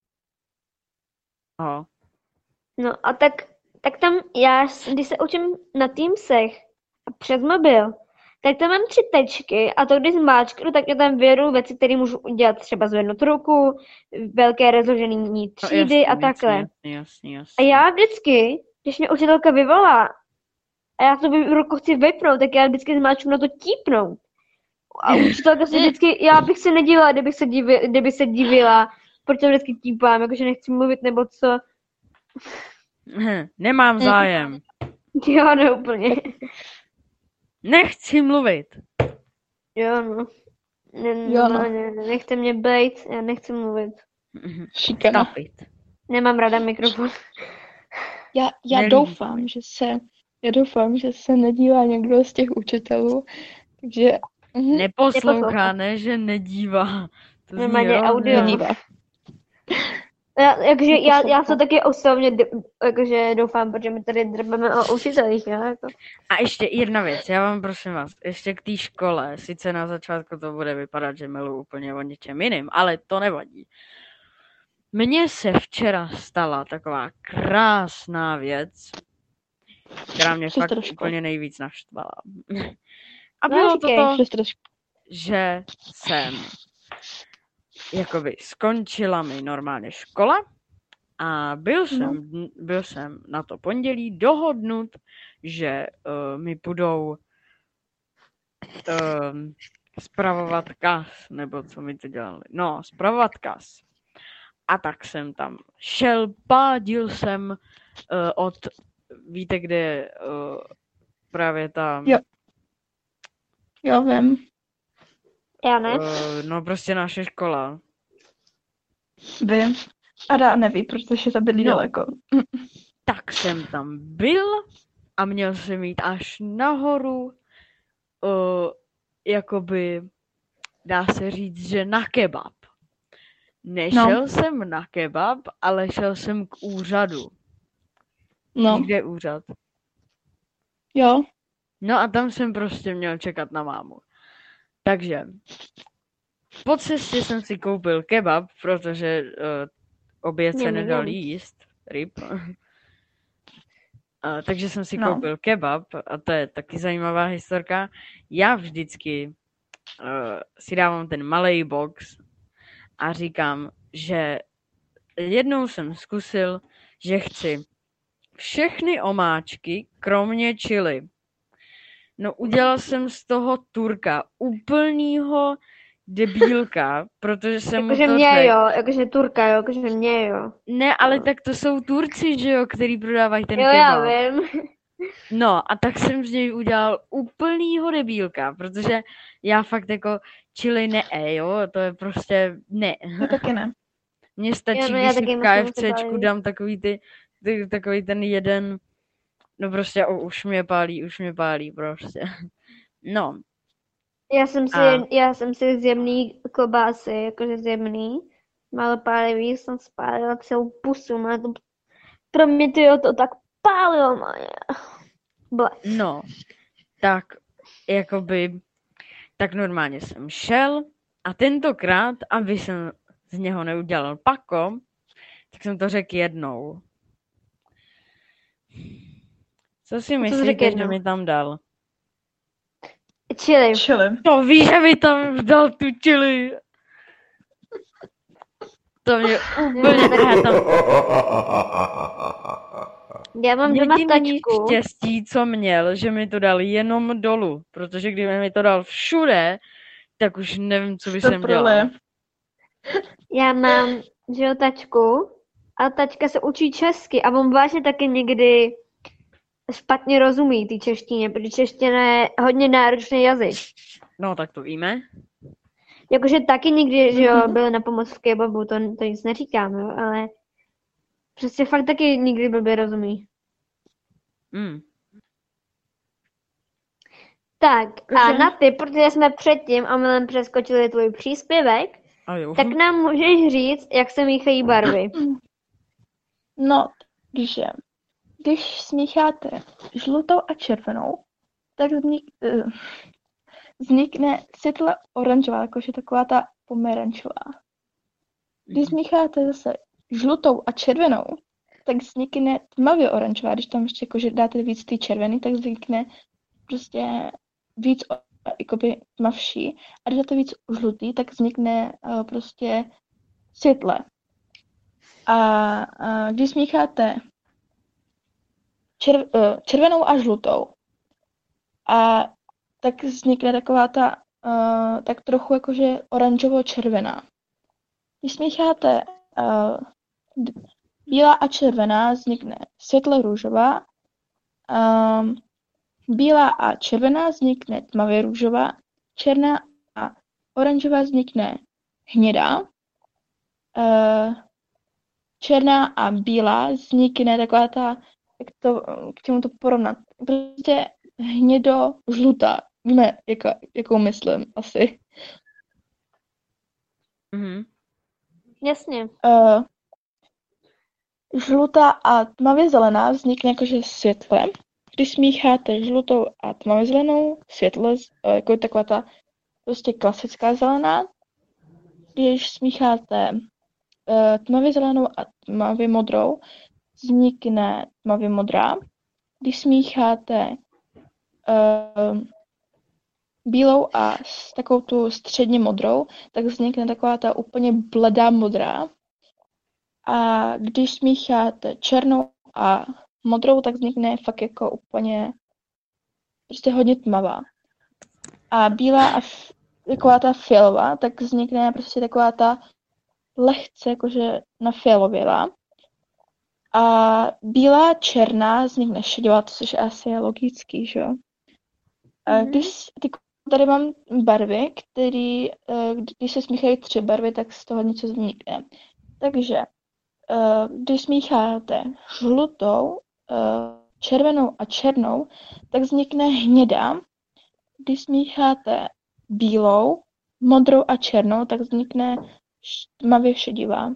Aha. No a tak, tak tam já, s- když se učím na Teamsech a přes mobil, tak tam mám tři tečky a to když zmáčknu, tak mě tam vyjedou věci, které můžu udělat třeba zvednout ruku, velké rozložení No, třídy jasný, a takhle. Jasný, jasný, jasný. A já vždycky, když mě učitelka vyvolá a já to vy- ruku chci vypnout, tak já vždycky zmáčknu na to típnout. A učitelka se vždycky, já bych se nedívala, kdybych se divi, kdyby se divila, proč to vždycky típám, jakože nechci mluvit nebo co. Hm, Nemám zájem. Jo, ne úplně. Nechci mluvit. Jo, no. Ne, Jo, no, no. ne, ne, nechte mě bejt, já nechci mluvit. Šikana. Stop it. Nemám ráda mikrofon. Já, já Nelíbí doufám, že se, já doufám, že se nedívá někdo z těch učitelů, takže mhm, Neposlouchá, ne, že nedívá. To zní Normálně hrozně. audio. nedívá. Já, jakože já, já Neposlouchá. to taky osobně d- jakože doufám, protože my tady drbeme o učitelích, jo, jako. A ještě jedna věc, já vám prosím vás, ještě k té škole, sice na začátku to bude vypadat, že milu úplně o něčem jiným, ale to nevadí. Mně se včera stala taková krásná věc, která mě Přesto fakt do školy. úplně nejvíc naštvala. A bylo to říkej. to, Přesto do školy. že jsem jakoby skončila mi normálně škola a byl jsem, byl jsem na to pondělí dohodnut, že uh, mi budou um, spravovat kas, nebo co mi to dělali. No, spravovat kas. A tak jsem tam šel, pádil jsem uh, od, víte, kde je uh, právě ta Jo. Jo, vím. Já ne. Uh, no prostě naše škola. Vím. Ada neví, protože to bydlí No. daleko. Tak jsem tam byl a měl jsem jít až nahoru, uh, jakoby, dá se říct, že na kebab. Nešel No. jsem na kebab, ale šel jsem k úřadu. No, Kde je úřad? jo. No a tam jsem prostě měl čekat na mámu. Takže po cestě jsem si koupil kebab, protože uh, oběd se Něm, nedal něm. jíst. Ryb. A, takže jsem si No. koupil kebab a to je taky zajímavá historka. Já vždycky uh, si dávám ten malý box a říkám, že jednou jsem zkusil, že chci všechny omáčky, kromě chili. No udělal jsem z toho Turka, úplnýho debílka, protože jsem mu Jakože to mě řekl. jo, jakože Turka jo, jakože mě jo. Ne, ale tak to jsou Turci, že jo, který prodávají ten Jo, já kebab. vím. No a tak jsem z něj udělal úplnýho debílka, protože já fakt jako chili ne, jo, to je prostě ne. To taky ne. Mně stačí, Jo, no já když si taky v musím KFCčku zapálit. dám takový ty, ty, takový ten jeden, no prostě o, už mě pálí, už mě pálí prostě. No, Já jsem si, A. já jsem si z jemný klobásy, jakože z jemný, málo pálivý, jsem spálila celou pusu, má to, pro mě to jo, to tak pálilo, moje. Ble. no, tak jakoby, tak normálně jsem šel a tentokrát, aby jsem z něho neudělal pako, tak jsem to řekl jednou. Co si řekl myslíte, že jednou? mi tam dal? Chili. Chili. To víš, že mi tam dal tu chili. To mě úplně já tam Já mám doma jediný tačku. štěstí, co měl, že mi to dal jenom dolů, protože kdyby mi to dal všude, tak už nevím, co by To jsem dělal. prole. Já mám, že jo, tačku a tačka se učí česky a on vážně taky někdy špatně rozumí té češtině, protože čeština je hodně náročný jazyk. No, tak to víme. Jakože taky někdy, že jo, Mhm. byl na pomoc v kebabu, to, to nic neříkám, jo, ale prostě fakt taky někdy blbě rozumí. Mm. Tak a Takže- na ty, protože jsme předtím omylem přeskočili tvůj příspěvek, A jo. tak nám můžeš říct, jak se míchají barvy. No, takže když smícháte žlutou a červenou, tak vznik, eh, vznikne světle oranžová, jakože taková ta pomerančová. Když smícháte zase žlutou a červenou, tak vznikne tmavě oranžová. Když tam ještě jakože dáte víc ty červený, tak vznikne prostě víc o- jakoby tmavší. A když dáte víc žlutý, tak vznikne uh, prostě světle. A, a když smícháte červ, uh, červenou a žlutou, a tak vznikne taková ta, uh, tak trochu jakože oranžovo-červená. Když smícháte uh, d- bílá a červená, vznikne světle růžová. Um, bílá a červená vznikne tmavě růžová. Černá a oranžová vznikne hnědá. Uh, černá a bílá vznikne taková ta, jak to, k čemu to porovnat, prostě hnědo-žlutá. Víme, jaká, jakou myslím asi. Mhm. Jasně. Uh, žlutá a tmavě zelená vznikne jakože světle. Když smícháte žlutou a tmavě zelenou, světle, uh, jako je taková ta prostě klasická zelená. Když smícháte uh, tmavě zelenou a tmavě modrou, vznikne tmavě modrá. Když smícháte uh, bílou a s takovou tu středně modrou, tak vznikne taková ta úplně bledá modrá. A když smícháte černou a modrou, tak vznikne fakt jako úplně prostě hodně tmavá. A bílá a f- taková ta fialová, tak vznikne prostě taková ta lehce jakože nafialovělá. A bílá černá vznikne šedivá, což asi je logický, že jo? A Mhm. když ty tady mám barvy, který, eh, když se smíchají tři barvy, tak z toho něco vznikne. Takže eh, když smícháte žlutou, eh, červenou a černou, tak vznikne hnědá. Když smícháte bílou, modrou a černou, tak vznikne š- tmavě šedivá.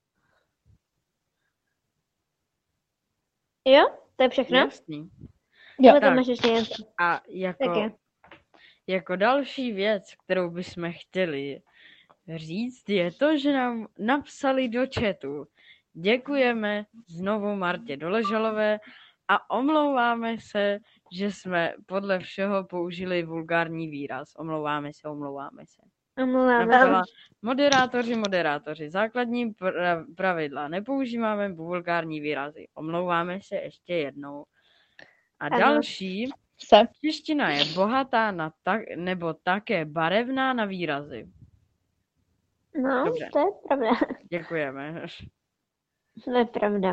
Jo, to je všechno? Jasný. Jo, Ale tam tak. máš ještě něco. A Tak jako, je. jako další věc, kterou bychom chtěli říct, je to, že nám napsali do chatu. Děkujeme znovu Martě Doležalové a omlouváme se, že jsme podle všeho použili vulgární výraz. Omlouváme se, omlouváme se. Omlouváme Napsala se. moderátoři, moderátoři, základní pra- pravidla. Nepoužíváme vulgární výrazy. Omlouváme se ještě jednou. A Ano. další, se. čeština je bohatá na tak, nebo také barevná na výrazy. No, Dobře. to je pravda. Děkujeme. To je pravda.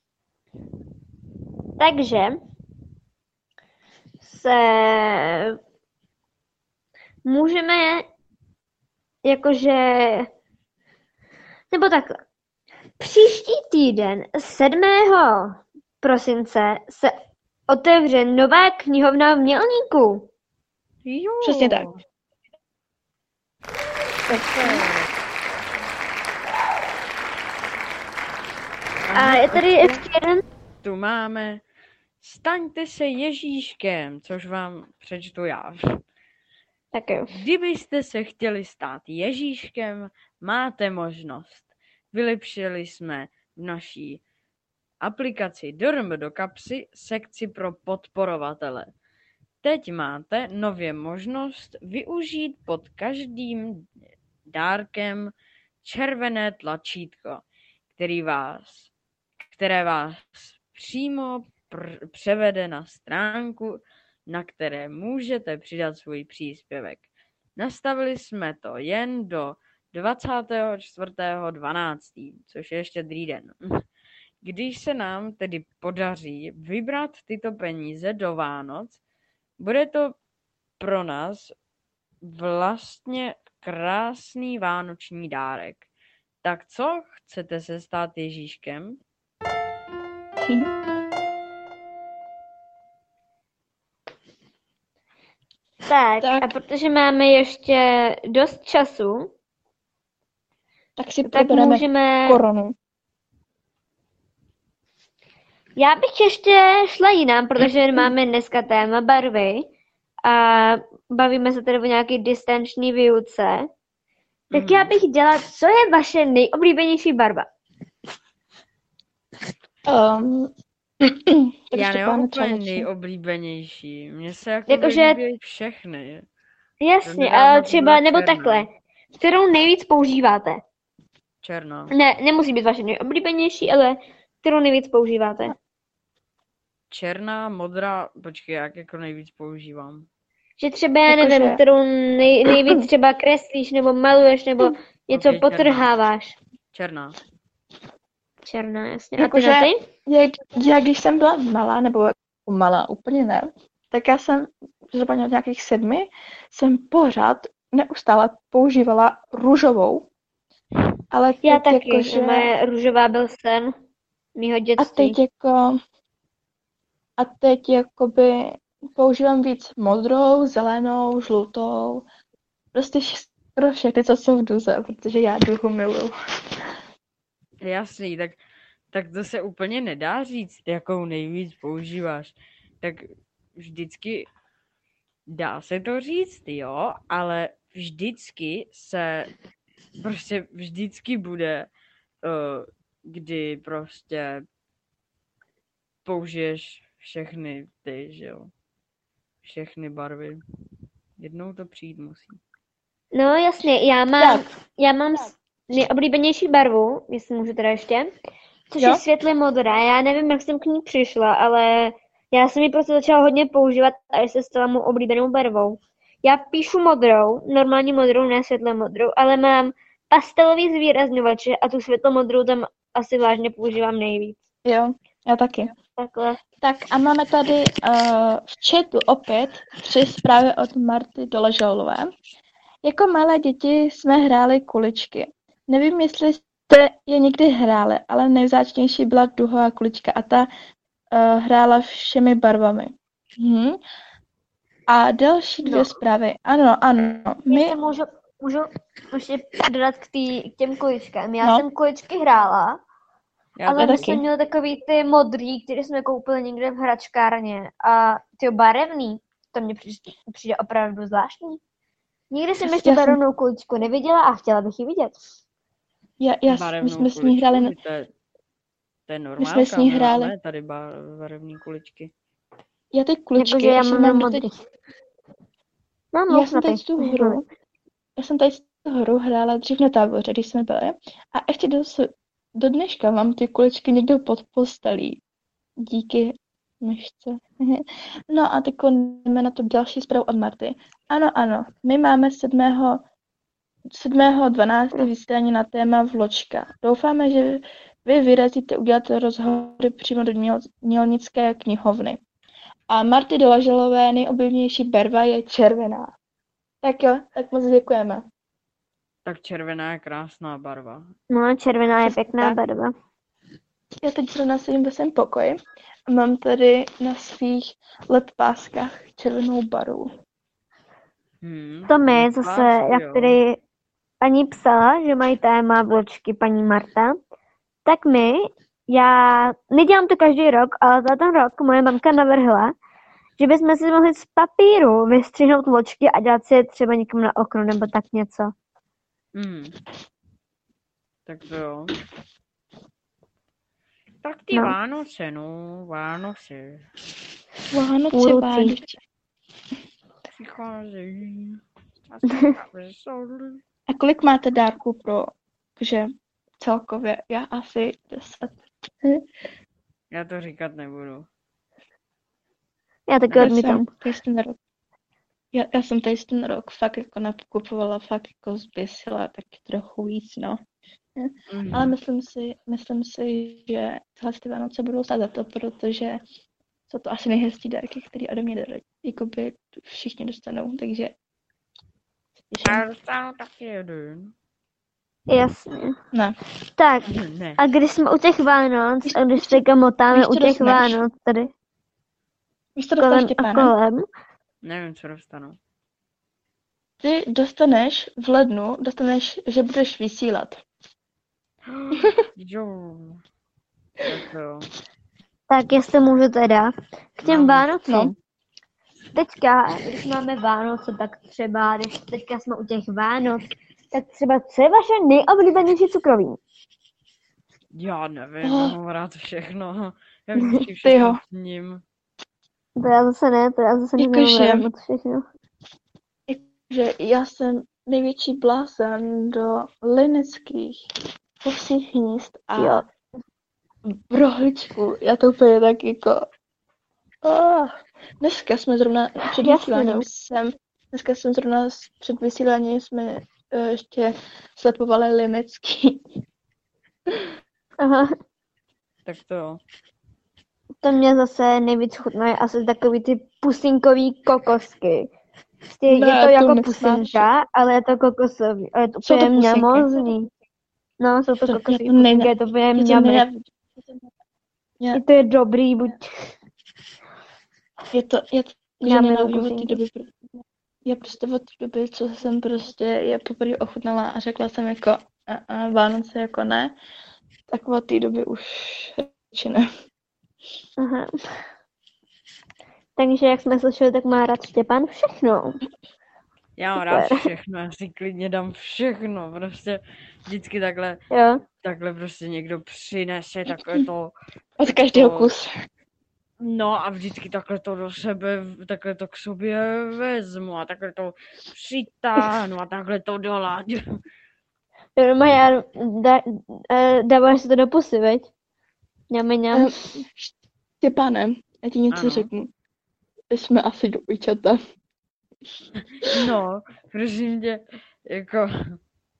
Takže se můžeme jakože nebo takhle. Příští týden sedmého prosince se otevře nová knihovna v Mělníku. Jo. Přesně tak. A je tady ještě jeden. Tu máme Staňte se Ježíškem, což vám přečtu já. Tak jo. Kdybyste se chtěli stát Ježíškem, máte možnost. Vylepšili jsme v naší aplikaci Dorm do kapsy sekci pro podporovatele. Teď máte nově možnost využít pod každým dárkem červené tlačítko, který vás, které vás přímo pr- převede na stránku, na které můžete přidat svůj příspěvek. Nastavili jsme to jen do dvacátého čtvrtého dvanáctého, což je štědrý den. Když se nám tedy podaří vybrat tyto peníze do Vánoc, bude to pro nás vlastně krásný vánoční dárek. Tak co, chcete se stát Ježíškem? Tak, Tak. a protože máme ještě dost času, Tak si tak probereme můžeme... koronu. Já bych ještě šla jinam, protože máme dneska téma barvy a bavíme se tady o nějaké distanční výuce. Tak Mhm. já bych dělala, co je vaše nejoblíbenější barva? Um, tak Já ještě nemám pláne třeba úplně začne. nejoblíbenější. Mně se jako Jakože- líbí všechny. Jasně, nedávna ale třeba, byla nebo černá. takhle, kterou nejvíc používáte? Černá. Ne, nemusí být vaše nejoblíbenější, ale kterou nejvíc používáte? Černá, modrá, počkej, jak jako nejvíc používám. Že třeba, já Jakože- nevím, kterou nej, nejvíc třeba kreslíš, nebo maluješ, nebo něco Ok, černá. potrháváš. Černá. Černá, jasně. A ty Jakože- na ty? Jak, já když jsem byla malá, nebo jako malá úplně ne, tak já jsem zhruba od nějakých sedmi, jsem pořád neustále používala růžovou. Ale Já teď taky, jako, že... moje růžová byl sen mýho A dětství. teď jako... A teď jakoby používám víc modrou, zelenou, žlutou. Prostě skoro všechny, co jsou v duze, protože já duhu miluju. Jasný, tak, tak to se úplně nedá říct, jakou nejvíc používáš. Tak vždycky dá se to říct, jo, ale vždycky se, prostě vždycky bude, uh, kdy prostě použiješ všechny ty, že jo, všechny barvy. Jednou to přijít musí. No jasně, já mám, Tak. já mám s- nejoblíbenější barvu, jestli můžu teda ještě, což Jo. je světle modrá. Já nevím, jak jsem k ní přišla, ale já jsem ji prostě začala hodně používat a je se stala mou oblíbenou barvou. Já píšu modrou, normálně modrou, ne světle modrou, ale mám pastelový zvýrazňovače a tu světlo modrou tam asi vážně používám nejvíc. Jo, já taky. Takhle. Tak a máme tady uh, v chatu opět tři zprávy od Marty Doležalové. Jako malé děti jsme hráli kuličky. Nevím, jestli jste je někdy hráli, ale nejvzácnější byla duhová kulička a ta uh, hrála všemi barvami. Mhm. A další dvě No. zprávy. Ano, ano. My, Ještě můžu, můžu ještě dodat k, tý, k těm kuličkám. Já No. jsem kuličky hrála, Já ale to my taky. jsme měli takový ty modrý, které jsme koupili někde v hračkárně. A ty barevný, to mě přijde, přijde opravdu zvláštní. Nikdy jsem ještě Já jsem- barevnou kuličku neviděla a chtěla bych ji vidět. já, já, my barevnou jsme s ní hráli, na- kuličku, to je, to je normálka, jsme s ní my hráli. máme tady ba- barevné kuličky. já ty kuličky, Jakože já ještě mám mám modrý. doteď, No, já mluv jsem na ty. teď tu hru, já jsem tady tu hru hrála dřív na táboře, když jsme byli. A ještě do, do dneška mám ty kuličky někde pod postelí. Díky myšce. No a teď jdeme na tu další zprávu od Marty. Ano, ano, my máme sedmého sedmého dvanáctého vysílání na téma vločka. Doufáme, že vy vyrazíte udělat rozhovory přímo do Měl- Mělnické knihovny. A Marty Dolaželové nejoblíbenější barva je červená. Tak jo, tak moc děkujeme. Tak červená je krásná barva. No, červená je Přesně pěkná tak. barva. Já teď zrovna sedím ve svém pokoji a mám tady na svých ledpáskách červenou barvu. Hmm, To my no zase, krásný, jak jo. tady paní psala, že mají téma vločky, paní Marta, tak my, já nedělám to každý rok, ale za ten rok moje mamka navrhla, že bychom si mohli z papíru vystřihnout vločky a dát si je třeba někam na okno nebo tak něco. Hmm. Tak to jo. Tak ty No. Vánoce, no, Vánoce. Vánoce, Půlcí. Vánoce. Přicházejí. A jsou veselí. A kolik máte dárků pro, že celkově? Já asi deset. Já to říkat nebudu. Já taky Já odmítám. jsem tady ten rok. Já, já jsem tady ten rok fakt jako nakupovala fakt jako zběsila taky trochu víc, no. Mhm. Ale myslím si, myslím si, že tyhle ty Vánoce budou stát za to, protože jsou to asi nejhezčí dárky, které ode mě dají. Jakoby všichni dostanou, takže těším. Já dostanu taky jeden. Jasně. Ne. Tak, Ne. a když jsme u těch Vánoc, a když se teďka motáme Víš, u co těch dostaneš? Vánoc tady Víš, co dostaneš, kolem a Štěpáne? kolem, Nevím, co dostanu. Ty dostaneš v lednu, dostaneš, že budeš vysílat. Jo. Tak jo. tak jestli můžu teda, k těm No. Vánocům. No. Teďka, když máme Vánoce, tak třeba, když teďka jsme u těch Vánoc, tak třeba co je vaše nejoblíbenější cukroví? Já nevím, Oh. mám rád všechno. Já vždycky Ty jo. všechno s ním. To já zase ne, to já zase nemám Jakože- ráda moc všechno. Že já jsem největší blázen do lineckých kovsích hnízd a Jo. rohličku. Já to úplně tak jako... Oh. Dneska jsme zrovna před Jasně, vysíláním no. jsem... Dneska jsem zrovna s- před vysíláním jsme uh, ještě slepovali linecký. Aha, Tak to jo. to mě zase nejvíc chutná je asi takový ty pusinkový kokosky. Prostě Ne, je to to jako nesnáším. pusinka, ale je to kokosový. A je to Jsou to úplně pusinky? mňamozný. No, jsou to To- já kokosové to pusinky, nejde- je to úplně Já to mňamy. nenávidím. Já- Je to je dobrý, buď... Je to, je to, že Já miluji nenávidím od té pusinky. doby. pro- Já prostě od té doby, co jsem prostě je poprvé ochutnala a řekla jsem jako a, a Vánoce jako ne, tak od té doby už radši ne. Aha. Takže jak jsme slyšeli, tak má rád Štěpán všechno. Já mám rád Super. všechno, já si klidně dám všechno. Prostě vždycky takhle, Jo. takhle prostě někdo přinese takhle to. Od každého To- kus. No a vždycky takhle to do sebe, takhle to k sobě vezmu a takhle to přitáhnu a takhle to doladím. Jo, no, já, da, eh, dáváš si to do pusy, veď? Ňame, ňam. Eh, Štěpáne, já ti něco Ano. řeknu. Jsme asi do ujčata. No, prosím tě, jako,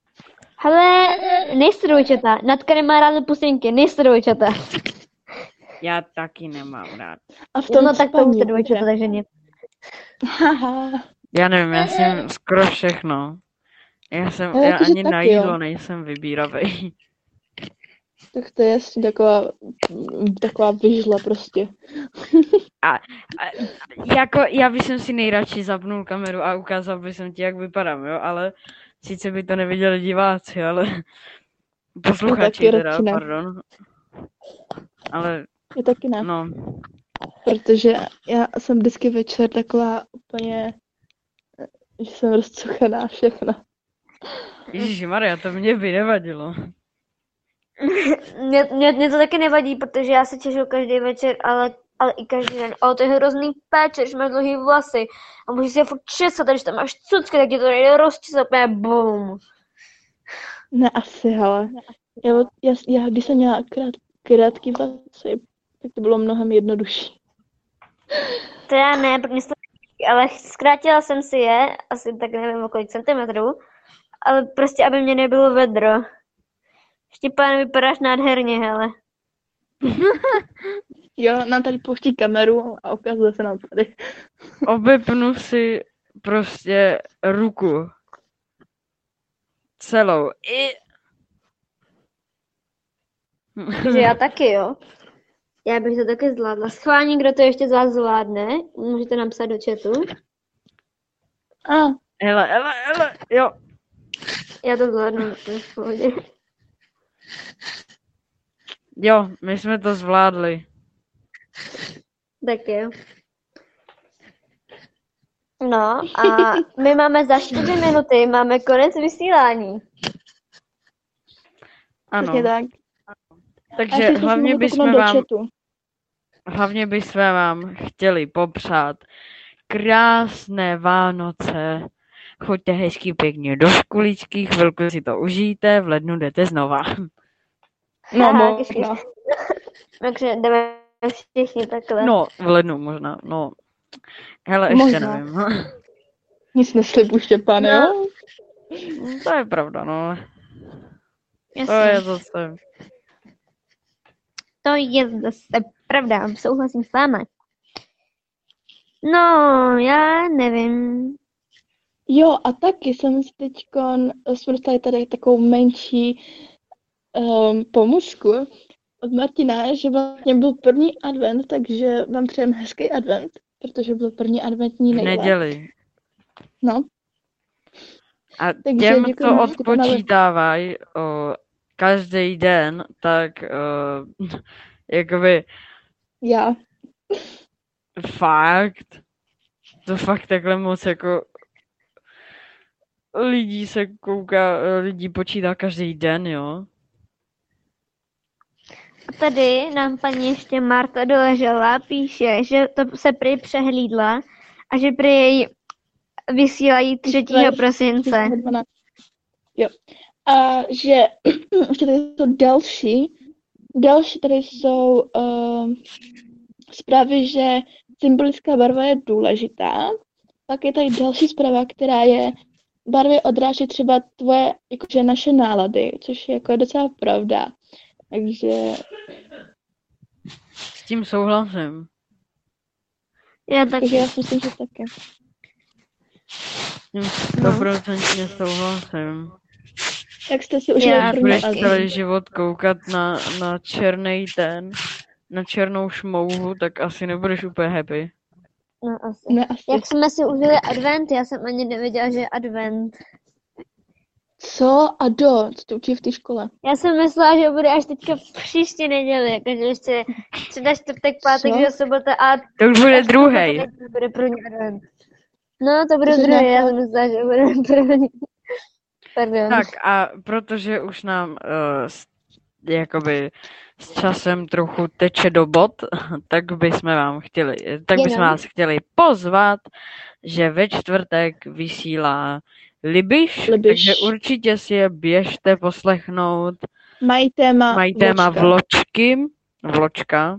Hele, nejste dvojčata. Natka nemá ráda pusinky, nejste dvojčata. Já taky nemám rád. A v tom No tak to spaní, už to dvojčata, že? takže ne. Haha. Já nevím, já jsem skoro všechno. Já jsem, No, já jakože ani na taky, jo. jídlo nejsem vybíravý. Tak to je jasně taková, taková vyžla prostě. A jako, já bych si nejradši zapnul kameru a ukázal bych ti, jak vypadám, jo, ale sice by to neviděli diváci, ale posluchači taky teda, radši ne. pardon. Ale, Já taky ne. no, Protože já jsem vždycky večer taková úplně, že jsem rozcuchaná všechno. ježišmarja, to mě by nevadilo. Mě, mě, mě to taky nevadí, protože já se češu každý večer, ale, ale i každý den. Ale to je hrozný péče, když máš dlouhý vlasy a můžeš si je furt česat, když tam máš cucky, tak ti to nejde rozčesat, úplně bum. Ne, asi, ale já, já, já když jsem měla krát, krátký vlasy, tak to bylo mnohem jednodušší. To já ne, protože to ale zkrátila jsem si je, asi tak nevím o kolik centimetrů, ale prostě, aby mě nebylo vedro. Štěpán, vypadáš nádherně, hele. Jo, nám tady pouští kameru a ukazuje se nám tady. Obepnu si prostě ruku. Celou. I... Takže já taky, jo. Já bych to taky zvládla. Schválně, kdo to ještě z vás zvládne, můžete napsat do chatu. A, Hele, hele, hele, jo. Já to zvládnu, to je v pohodě. Jo, my jsme to zvládli. Tak jo. No a my máme za čtyři minuty, máme konec vysílání. Ano, přesně tak. takže Až hlavně bychom bychom do vám, chatu. hlavně bychom vám chtěli popřát krásné Vánoce. Choďte hezky pěkně do školičky, chvilku si to užijte, v lednu jdete znova. No, Aha, možná. Takže jdeme všichni takhle. No, v lednu možná, no. Hele, ještě Možná. nevím. Nic neslibuj, Štěpáne, No. jo? To je pravda, no. To Jasně. je zase... To je zase pravda, souhlasím s vámi. No, já nevím. Jo, a taky jsem si teďkon, jsme dostali tady takovou menší um, pomůžku od Martina, že vlastně byl první advent, takže vám přejeme hezký advent, protože byl první adventní V neděle. neděli. No, A Takže těm, děkujeme, co Štěpáne. odpočítávají o každý den, tak uh, jakoby já. fakt, to fakt takhle moc jako lidí se kouká, lidí počítá každý den, jo. A tady nám paní ještě Marta Doležela píše, že to se prý přehlídla a že prý jej vysílají třetího prosince. Jo. A že ještě tady jsou další, další tady jsou uh, zprávy, že symbolická barva je důležitá. Pak je tady další zpráva, která je, barvy odráží třeba tvoje, jakože naše nálady, což je jako docela pravda. Takže S tím souhlasím. Já taky. takže já si myslím, že taky. S tím stoprocentně souhlasím. Jak jste si užili Já první Budeš advent? celý život koukat na, na černý ten, na černou šmouhu, tak asi nebudeš úplně happy. No, asi. Ne, asi. Jak jsme si užili advent, já jsem ani nevěděla, že je advent. Co a do? Co to učí v té škole? Já jsem myslela, že bude až teďka příští neděli, jakože ještě středa, čtvrtek, pátek, Co? že sobota a To už bude až druhý. to bude první advent. No, to bude To je druhý, nějaká- já jsem myslela, že bude první. Pardon. Tak a protože už nám uh, s, jakoby s časem trochu teče do bod, tak bychom vám chtěli, tak bychom Jenom. vás chtěli pozvat, že ve čtvrtek vysílá Libiš, Libiš. takže určitě si je běžte poslechnout. Mají téma Mají téma vločka. vločky, vločka.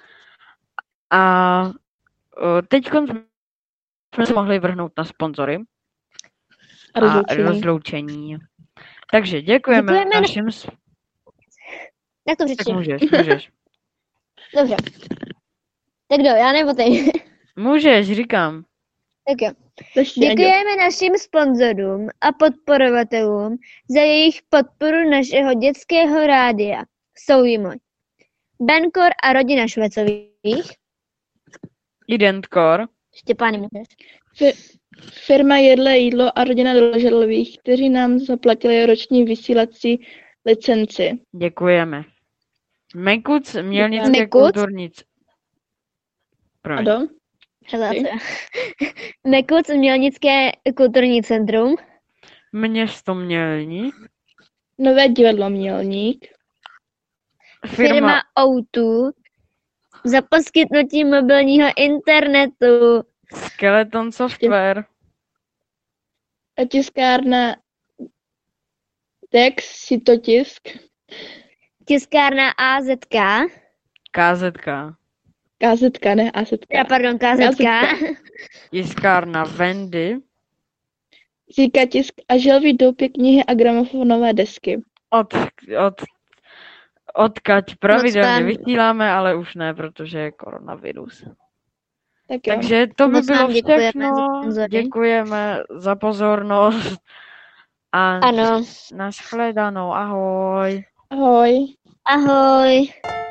A teď jsme se mohli vrhnout na sponzory A a rozloučení. rozloučení. Takže děkujeme, Děkujeme. našim... s- Jak to Tak řečím? můžeš, můžeš. Dobře. Tak kdo, já nebo ty? Můžeš, říkám. Tak jo. Začni, Aďo. Děkujeme našim sponzorům a podporovatelům za jejich podporu našeho dětského rádia. Jsou jimi Benkor a rodina Švecových. Identkor. Štěpány, můžeš. Firma Jedle jídlo a rodina Doleželových, kteří nám zaplatili roční vysílací licenci. Děkujeme. Mekuc, Mělnické Mekuc? kulturnic. Promiň. Ado? Hele, co já? Mekuc, Mělnické kulturní centrum. Město Mělník. Nové divadlo Mělník. Firma, Firma O dva za poskytnutí mobilního internetu. Skeleton Software. A tiskárna Dex Sitotisk. Tiskárna A Z K. KZK. Kázetka, ne AZK. Ja, pardon, K Z K. Tiskárna Wendy. Zíka tisk a želví doupě knihy a gramofonové desky. Od, od, odkaď pravidelně Moc vám- vysíláme, ale už ne, protože je koronavirus. Tak jo. Takže to by Moc bylo vám děkujeme za všechno. sponzory. Děkujeme za pozornost. A Ano. nashledanou. Ahoj. Ahoj. Ahoj.